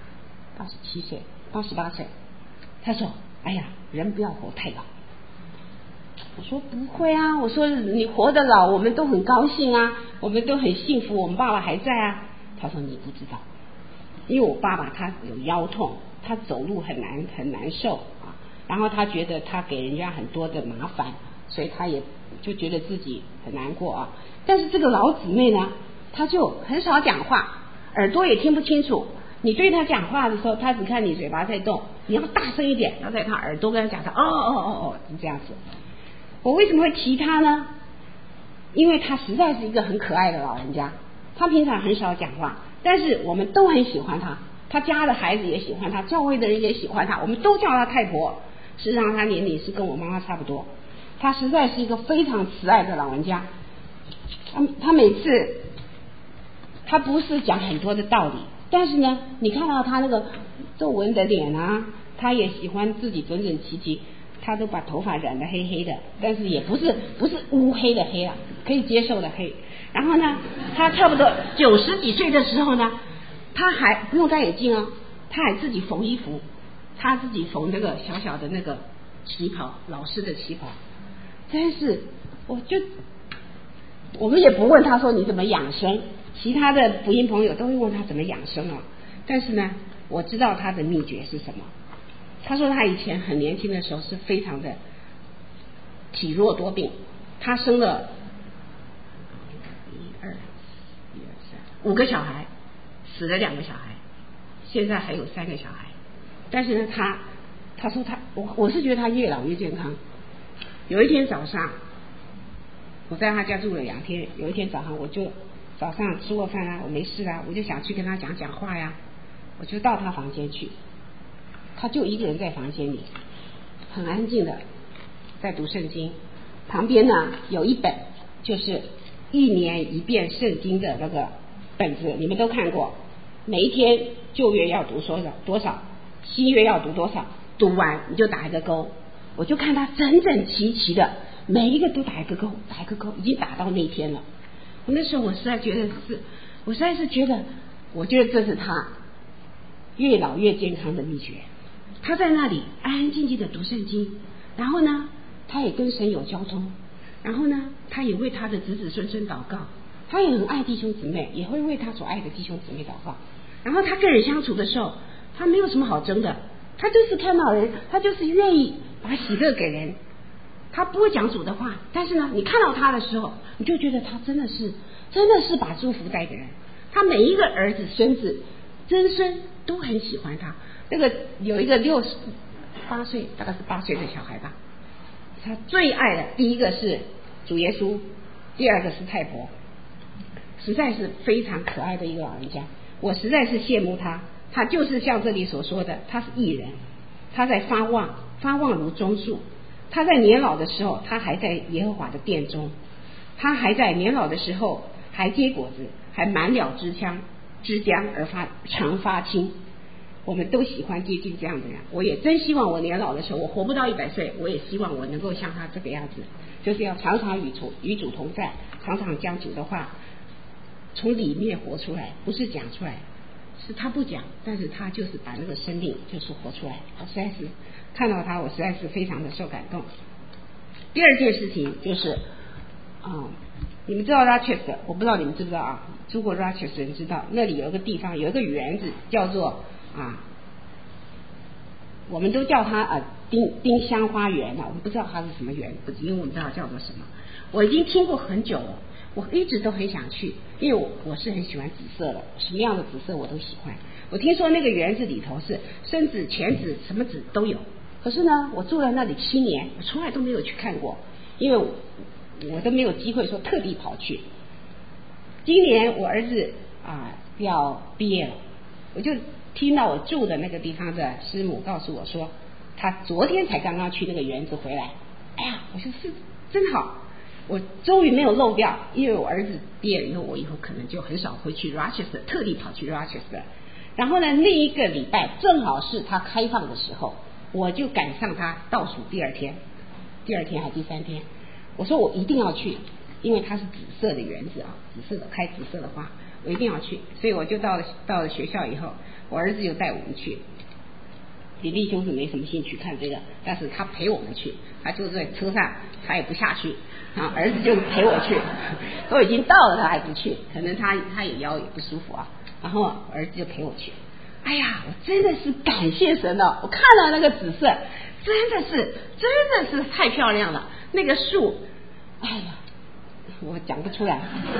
87岁88岁。他说哎呀，人不要活太老。我说不会我说你活得老我们都很高兴我们都很幸福，我们爸爸还在他说你不知道，因为我爸爸他有腰痛，他走路很难受然后他觉得他给人家很多的麻烦，所以他也就觉得自己很难过但是这个老姊妹呢，她就很少讲话，耳朵也听不清楚，你对她讲话的时候，她只看你嘴巴在动，你要大声一点，要在她耳朵跟她讲哦，就这样子。我为什么会提她呢？因为她实在是一个很可爱的老人家，她平常很少讲话，但是我们都很喜欢她，她家的孩子也喜欢她，教会的人也喜欢她，我们都叫她太婆。事实上她年龄是跟我妈妈差不多，她实在是一个非常慈爱的老人家。她每次她不是讲很多的道理，但是呢你看到她那个皱纹的脸她也喜欢自己整整齐齐，她都把头发染得黑黑的，但是也不是乌黑的黑可以接受的黑。然后呢她差不多90几岁的时候呢，她还不用戴眼镜她还自己缝衣服，她自己缝那个小小的那个旗袍，老式的旗袍。真是我们也不问她说你怎么养生，其他的福音朋友都会问她怎么养生但是呢我知道她的秘诀是什么。她说她以前很年轻的时候是非常的体弱多病，她生了5个小孩，死了2个小孩，现在还有3个小孩。但是呢她说我是觉得她越老越健康。有一天早上我在她家住了2天，有一天早上我就早上吃过饭我没事我就想去跟她讲话我就到她房间去，她就一个人在房间里很安静的在读圣经，旁边呢有一本就是1年1遍圣经的那个本子，你们都看过，每一天旧约要读多少，新约要读多少，读完你就打一个勾。我就看他整整齐齐的每一个都打一个勾，已经打到那天了。我那时候我实在是觉得我觉得这是他越老越健康的秘诀。他在那里安安静静的读圣经，然后呢他也跟神有交通，然后呢他也为他的子子孙孙祷告，他也很爱弟兄姊妹，也会为他所爱的弟兄姊妹祷告。然后他跟人相处的时候，他没有什么好争的，他就是看到人，他就是愿意把喜乐给人。他不会讲主的话，但是呢你看到他的时候，你就觉得他真的是把祝福带给人。他每一个儿子孙子曾孙都很喜欢他。那个有一个68岁，大概是8岁的小孩吧，他最爱的第一个是主耶稣，第二个是太婆，实在是非常可爱的一个老人家。我实在是羡慕他，他就是像这里所说的，他是义人，他在发旺如棕树。他在年老的时候，他还在耶和华的殿中，他还在年老的时候还结果子，还满了枝浆而常发青。我们都喜欢接近这样的人，我也真希望我年老的时候，我活不到100岁，我也希望我能够像他这个样子，就是要常常与主同在，常常将主的话从里面活出来，不是讲出来，是他不讲，但是他就是把那个生命就是活出来。我实在是看到他，我实在是非常的受感动。第二件事情就是你们知道 Rochester， 我不知道你们知不知道住过 Rochester 人知道，那里有一个地方有一个园子叫做我们都叫它丁香花园我们不知道它是什么园，因为我们不知道叫做什么。我已经听过很久了， 我一直都很想去，因为我是很喜欢紫色的，什么样的紫色我都喜欢。我听说那个园子里头是深紫、浅紫，什么紫都有。可是呢，我住在那里7年，我从来都没有去看过，因为我都没有机会说特地跑去。今年我儿子要毕业了，我就听到我住的那个地方的师母告诉我说，他昨天才刚刚去那个园子回来。哎呀，我说是真好，我终于没有漏掉，因为我儿子毕业以后，我以后可能就很少回去 Rochester， 特地跑去 Rochester。然后呢，另一个礼拜正好是他开放的时候，我就赶上他倒数第2天还第3天，我说我一定要去，因为它是紫色的园子啊，紫色的开紫色的花，我一定要去。所以我就到了学校以后，我儿子又带我们去。李弟兄是没什么兴趣看这个，但是他陪我们去，他就在车上，他也不下去啊，儿子就陪我去，都已经到了他还不去，可能他也腰也不舒服啊，然后儿子就陪我去。哎呀，我真的是感谢神了，我看到那个紫色，真的是太漂亮了，那个树，哎呀，我讲不出来，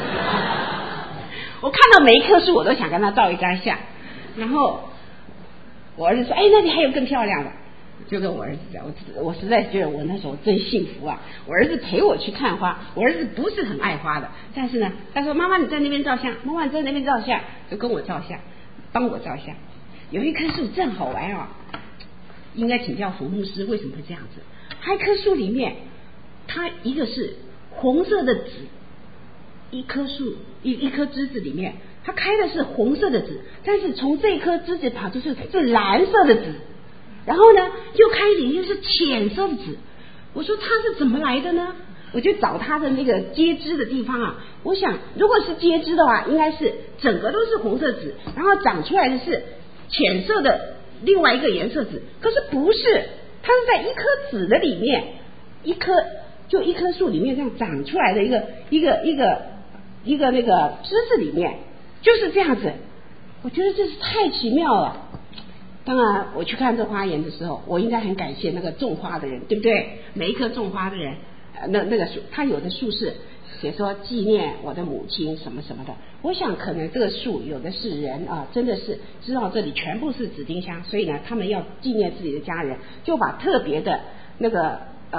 我看到每一棵树我都想跟他照一张相，然后我儿子说，哎，那里还有更漂亮的，就跟我儿子讲，我实在觉得我那时候真幸福啊！我儿子陪我去看花，我儿子不是很爱花的，但是呢，他说妈妈你在那边照相，妈妈你在那边照相，就跟我照相，帮我照相。有一棵树正好玩啊，应该请教福牧师为什么会这样子。它一棵树里面，它一个是红色的籽，一棵树一颗枝子里面。它开的是红色的籽，但是从这颗枝子跑出去是蓝色的籽，然后呢又开一点又是浅色的籽。我说它是怎么来的呢？我就找它的那个接枝的地方啊，我想如果是接枝的话，应该是整个都是红色籽，然后长出来的是浅色的另外一个颜色籽，可是不是，它是在一颗籽的里面，一棵树里面这样长出来的一个那个枝子里面。就是这样子，我觉得这是太奇妙了。当然我去看这花园的时候，我应该很感谢那个种花的人，对不对？每一棵种花的人，那个树，他有的树是写说纪念我的母亲什么什么的。我想可能这个树有的是人啊，真的是知道这里全部是紫丁香，所以呢他们要纪念自己的家人，就把特别的那个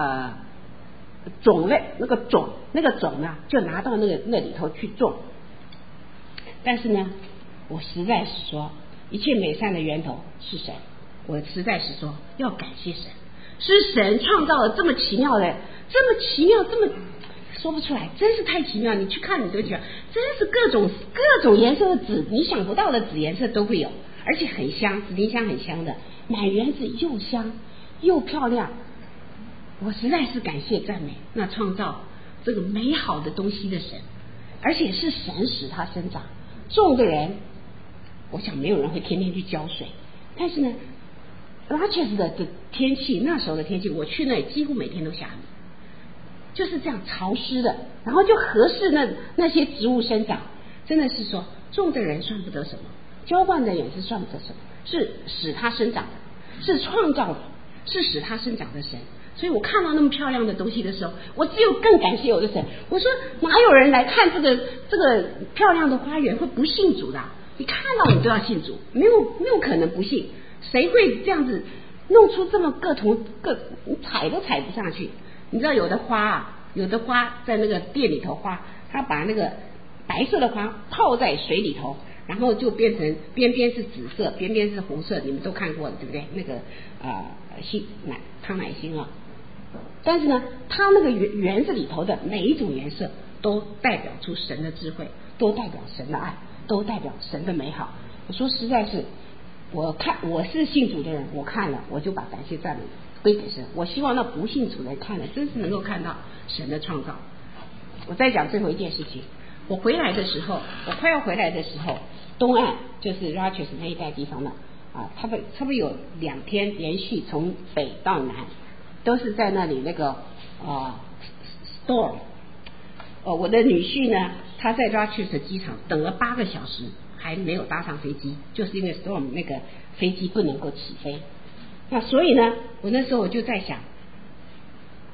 种类那个种呢就拿到那里头去种。但是呢，我实在是说，一切美善的源头是神。我实在是说，要感谢神，是神创造了这么奇妙的，这么奇妙，这么说不出来，真是太奇妙。你去看，你都觉得真是各种颜色的籽，你想不到的籽颜色都会有，而且很香，紫丁香很香的，满园子又香又漂亮。我实在是感谢赞美那创造这个美好的东西的神，而且是神使它生长。种的人，我想没有人会天天去浇水，但是呢，Rochester 的天气，那时候的天气，我去那里几乎每天都下雨，就是这样潮湿的，然后就合适那些植物生长。真的是说，种的人算不得什么，浇灌的也是算不得什么，是使它生长的，是创造的，是使它生长的神。所以我看到那么漂亮的东西的时候，我只有更感谢我的神。我说哪有人来看这个漂亮的花园会不信主的？你看到你都要信主，没有可能不信。谁会这样子弄出这么各你踩都踩不上去？你知道有的花在那个店里头花，它把那个白色的花泡在水里头，然后就变成边边是紫色，边边是红色，你们都看过了对不对？那个康乃馨啊。但是呢，它那个园子里头的每一种颜色都代表出神的智慧，都代表神的爱，都代表神的美好。我说实在是，我是信主的人，我看了我就把感谢赞美归给神。我希望那不信主的人看了，真是能够看到神的创造。我再讲最后一件事情，我快要回来的时候，东岸就是 Rochester 那一带地方呢，差不多有2天连续从北到南。都是在那里那个storm，我的女婿呢，他在 Rochester 机场等了8个小时，还没有搭上飞机，就是因为 storm 那个飞机不能够起飞。那所以呢，我那时候我就在想，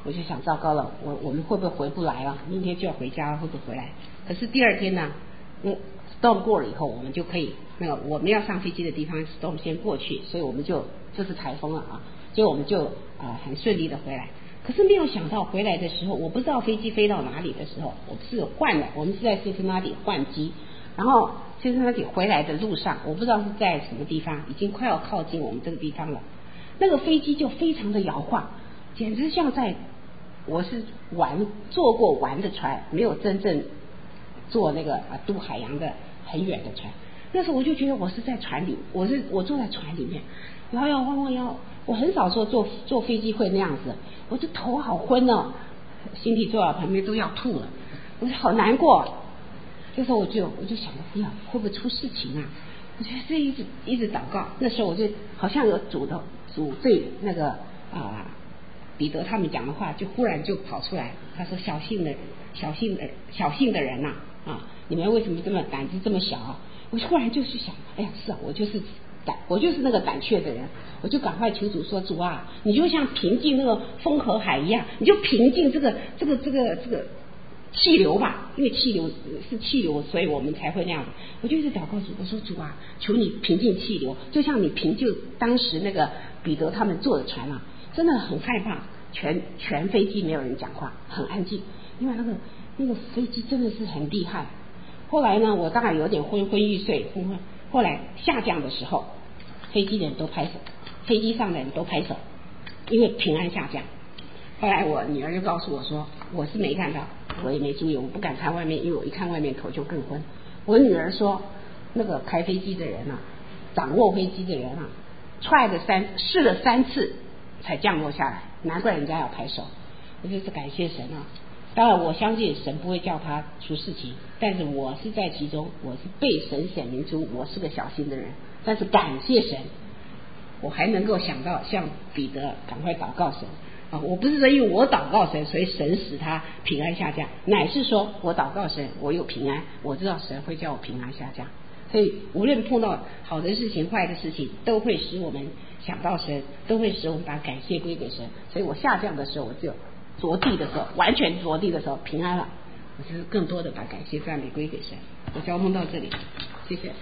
我就想糟糕了，我们会不会回不来了？明天就要回家了，会不会回来？可是第二天呢，storm 过了以后，我们就可以我们要上飞机的地方 storm 先过去，所以我们就是台风了啊，所以我们就很顺利的回来。可是没有想到回来的时候，我不知道飞机飞到哪里的时候，我们是在辛辛那提换机，然后辛辛那提回来的路上，我不知道是在什么地方，已经快要靠近我们这个地方了，那个飞机就非常的摇晃，简直像我是坐过玩的船，没有真正坐那个渡海洋的很远的船。那时候我就觉得我是在船里，我坐在船里面，摇摇晃晃我很少说坐飞机会那样子，我就头好昏哦，心体坐到旁边都要吐了，我就好难过。这时候我就想着，哎呀，会不会出事情啊？我就这一直祷告。那时候我就好像有主对那个彼得他们讲的话，就忽然就跑出来，他说小性的人呐你们为什么这么胆子这么小啊？我忽然就是想，哎呀，是啊，我就是那个胆怯的人，我就赶快求主说，主啊，你就像平静那个风和海一样，你就平静这个气流吧，因为气流是气流，所以我们才会那样。我就一直祷告主，我说主啊，求你平静气流，就像你平静当时那个彼得他们坐的船真的很害怕，全飞机没有人讲话，很安静，因为那个飞机真的是很厉害。后来呢，我大概有点昏昏欲睡，后来下降的时候，飞机上的人都拍手，因为平安下降。后来我女儿就告诉我说，我是没看到，我也没注意，我不敢看外面，因为我一看外面头就更昏。我女儿说，那个开飞机的人掌握飞机的人试了3次才降落下来，难怪人家要拍手。我就是感谢神当然我相信神不会叫他出事情，但是我是在其中，我是被神显明出我是个小心的人，但是感谢神，我还能够想到像彼得赶快祷告神我不是说因为我祷告神所以神使他平安下降，乃是说我祷告神我有平安，我知道神会叫我平安下降。所以无论碰到好的事情坏的事情，都会使我们想到神，都会使我们把感谢归给神。所以我下降的时候，我就完全着地的时候平安了，我就是更多的把感谢赞美归给神。我交通到这里，谢谢。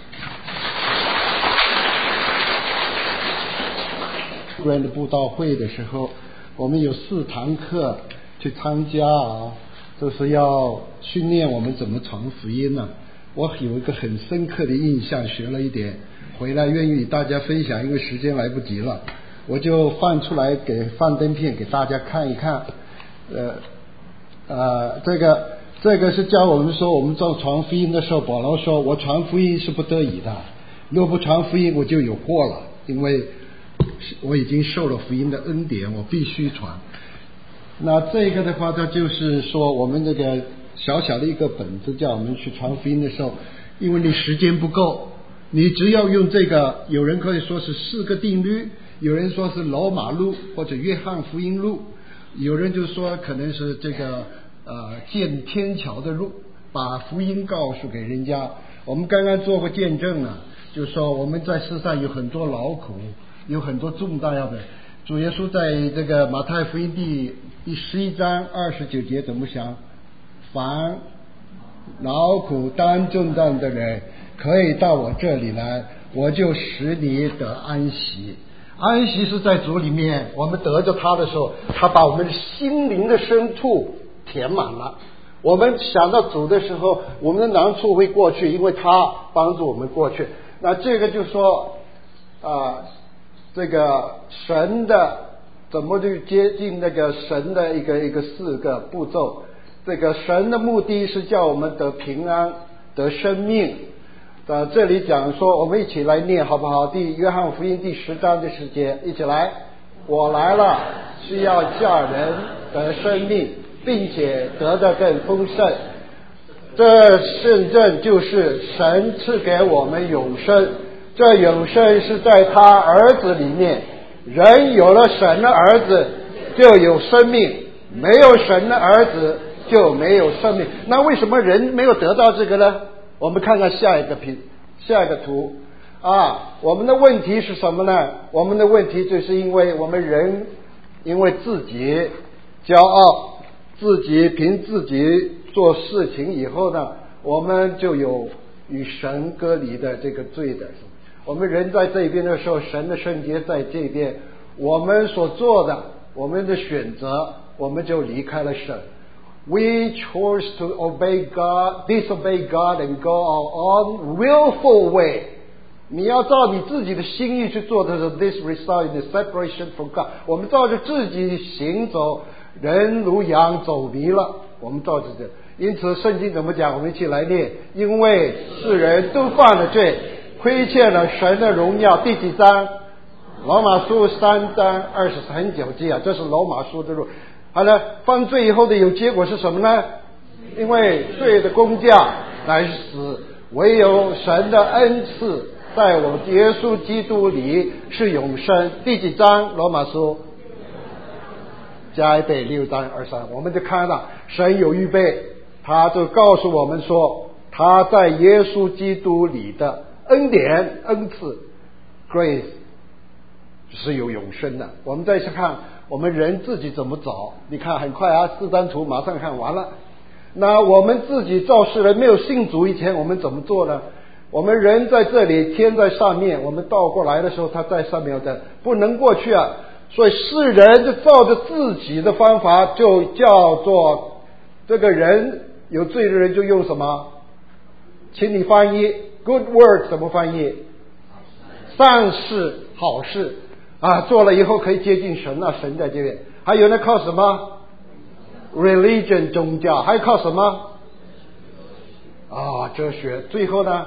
Grand 布道会的时候，我们有4堂课去参加就是要训练我们怎么传福音我有一个很深刻的印象，学了一点，回来愿意与大家分享，因为时间来不及了，我就放出来放灯片给大家看一看。这个是教我们说，我们做传福音的时候，保罗说我传福音是不得已的，若不传福音我就有祸了，因为我已经受了福音的恩典，我必须传。那这个的话，它就是说我们这个小小的一个本子，叫我们去传福音的时候，因为你时间不够，你只要用这个，有人可以说是4个定律，有人说是罗马路或者约翰福音路，有人就说可能是这个建天桥的路，把福音告诉给人家。我们刚刚做过见证就是说我们在世上有很多劳苦，有很多重担要的。主耶稣在这个马太福音第11章29节怎么想？凡劳苦担重担的人，可以到我这里来，我就使你得安息。安息是在主里面，我们得着他的时候，他把我们心灵的深处填满了。我们想到主的时候，我们的难处会过去，因为他帮助我们过去。那这个就说这个神的怎么去接近那个神的一个4个步骤。这个神的目的是叫我们得平安得生命。这里讲说，我们一起来念好不好？约翰福音第10章的10节，一起来。我来了是要叫人得生命，并且得的更丰盛。这圣证就是神赐给我们永生，这永生是在他儿子里面。人有了神的儿子就有生命，没有神的儿子就没有生命。那为什么人没有得到这个呢？我们看看下一个图我们的问题是什么呢？我们的问题就是因为我们人因为自己骄傲，凭自己做事情以后呢，我们就有与神隔离的这个罪的。我们人在这边的时候，神的圣洁在这边，我们所做的，我们的选择，我们就离开了神。We chose to disobey God and go our own willful way. 你要照你自己的心意去做的时候 ，this result in the separation from God. 我们照着自己行走，人如羊走迷了。我们照着这，因此圣经怎么讲？我们一起来念：因为世人都犯了罪，亏欠了神的荣耀。第几章？罗马书3章29节啊，这是罗马书的路。好了，犯罪以后的有结果是什么呢？因为罪的工价乃是死，唯有神的恩赐在我们耶稣基督里是永生。第几章？罗马书加一倍6章23，我们就看到神有预备，他就告诉我们说，他在耶稣基督里的恩典恩赐 grace 是有永生的。我们再去看我们人自己怎么找，你看很快啊，4张图马上看完了。那我们自己造世人没有信主以前，我们怎么做呢？我们人在这里，天在上面，我们倒过来的时候，他在上面的不能过去啊。所以世人就照着自己的方法，就叫做这个人有罪的人就用什么？请你翻译 good word 怎么翻译？善事好事啊，做了以后可以接近神啊，神在这边。还有呢，靠什么 religion 宗教，还有靠什么啊哲学，最后呢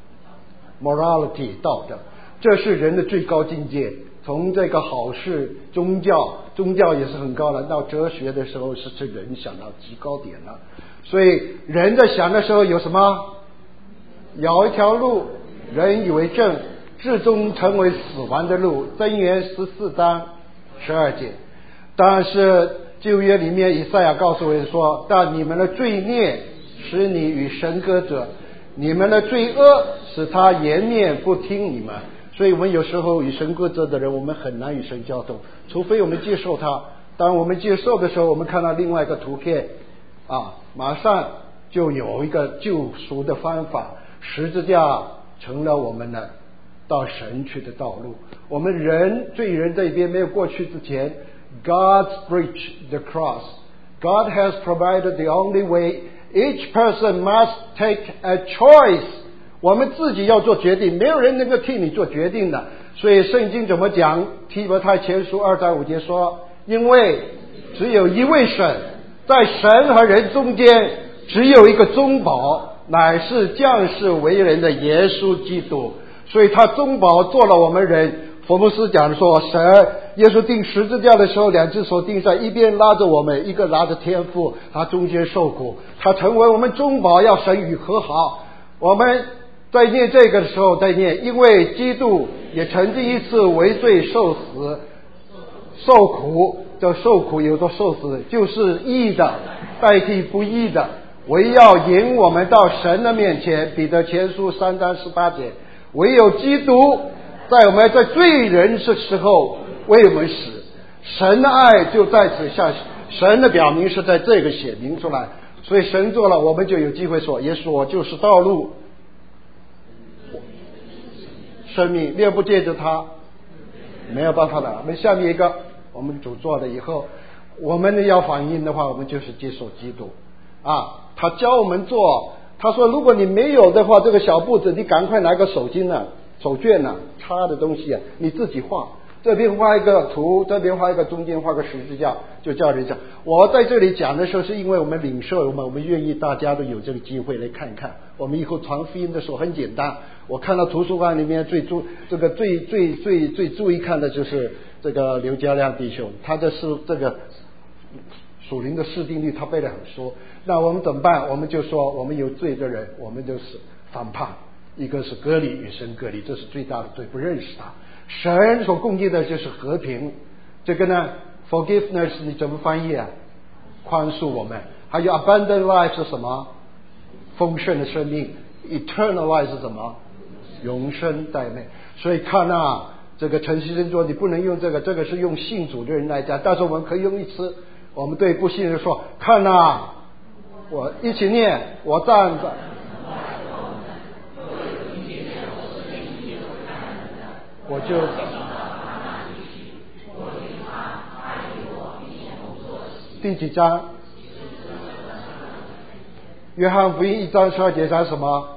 morality 道德，这是人的最高境界。从这个好事宗教也是很高的，到哲学的时候是人想到极高点了。所以人在想的时候有什么？有一条路，人以为正，至终成为死亡的路。箴言14章12节。但是旧约里面以赛亚告诉我们说，但你们的罪孽使你与神隔绝，你们的罪恶使他颜面不听你们。所以我们有时候与神隔绝的人，我们很难与神交通，除非我们接受他。当我们接受的时候，我们看到另外一个图片啊，马上就有一个救赎的方法，十字架成了我们的到神去的道路。我们罪人这边没有过去之前， God's bridge the cross. God has provided the only way. Each person must take a choice. 我们自己要做决定，没有人能够替你做决定的。所以圣经怎么讲？提摩太前书2章5节说，因为只有一位神，在神和人中间只有一个中保，乃是降世为人的耶稣基督。所以他中保做了我们人。佛牧师讲说，耶稣钉十字架的时候，两只手钉在一边拉着我们，一个拉着天父，他中间受苦，他成为我们中保，要神与和好。我们在念这个的时候在念，因为基督也曾经一次为罪受死受苦，这受苦有的受死就是义的代替不义的，唯要引我们到神的面前。彼得前书3章18节，唯有基督在我们在罪人的时候为我们死，神的爱就在此下，神的表明是在这个写明出来。所以神做了，我们就有机会说，耶稣我就是道路生命，若不借着他没有办法的。我们下面一个，我们主做了以后，我们要反应的话，我们就是接受基督啊。他教我们做，他说如果你没有的话，这个小步子你赶快拿个手巾啊手绢啊插的东西啊，你自己画，这边画一个图，这边画一个，中间画个十字架，就叫人讲。我在这里讲的时候，是因为我们领受我们愿意大家都有这个机会来看看。我们以后传福音的时候很简单，我看到图书馆里面最注意看的就是这个刘家亮弟兄，他这是这个属灵的释定律，他背得很熟。那我们怎么办？我们就说我们有罪的人，我们就是反叛，一个是隔离，与神隔离，这是最大的罪，不认识他。神所供应的就是和平，这个呢 forgiveness 你怎么翻译啊？宽恕我们。还有 abundant life 是什么？丰盛的生命。 eternal life 是什么？永生代美。所以看啊，这个陈先生说你不能用这个是用信主的人来讲，但是我们可以用一次我们对不信的人说，看啊，我一起念，我站着。我就第几章？约翰福音1章12节讲什么？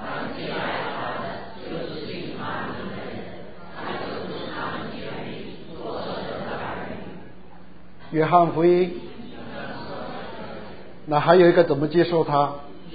约翰福音，那还有一个怎么接受他？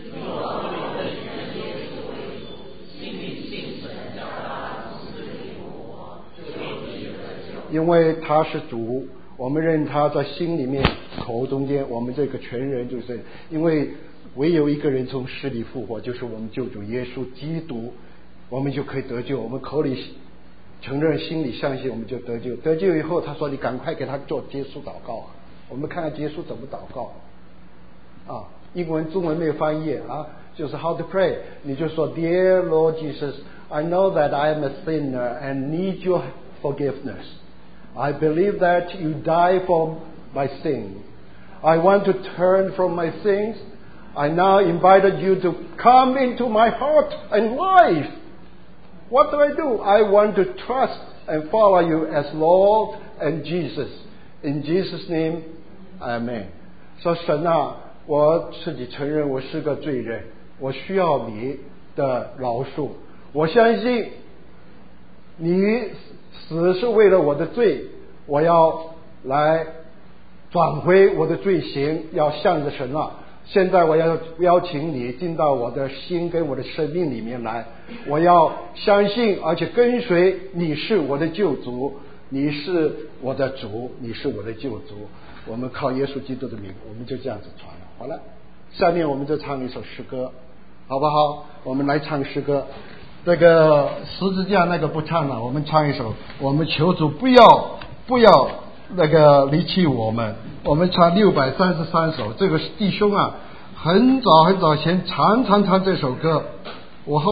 因为他是主，我们认他在心里面口中间，我们这个全人就是因为唯有一个人从死里复活，就是我们救主耶稣基督，我们就可以得救。我们口里承认，心里相信，我们就得救。得救以后，他说你赶快给他做结束祷告。我们看看结束怎么祷告啊？英文中文没有翻译啊，就是 how to pray， 你就说 Dear Lord Jesus, I know that I am a sinner and need your forgiveness.I believe that you died for my sins. I want to turn from my sins. I now invited you to come into my heart and life. What do? I want to trust and follow you as Lord and Jesus. In Jesus' name, Amen. 说神啊，我自己承认我是个罪人，我需要你的饶恕。我相信你死是为了我的罪，我要来转回我的罪行，要向着神了。现在我要邀请你进到我的心跟我的生命里面来，我要相信而且跟随你是我的救主，你是我的主，你是我的救主。我们靠耶稣基督的名，我们就这样子传了。好了，下面我们就唱一首诗歌，好不好？我们来唱诗歌。这个十字架那个不唱了，我们唱一首，我们求主不要那个离弃我们。我们唱633首，这个弟兄啊，很早前常唱这首歌，我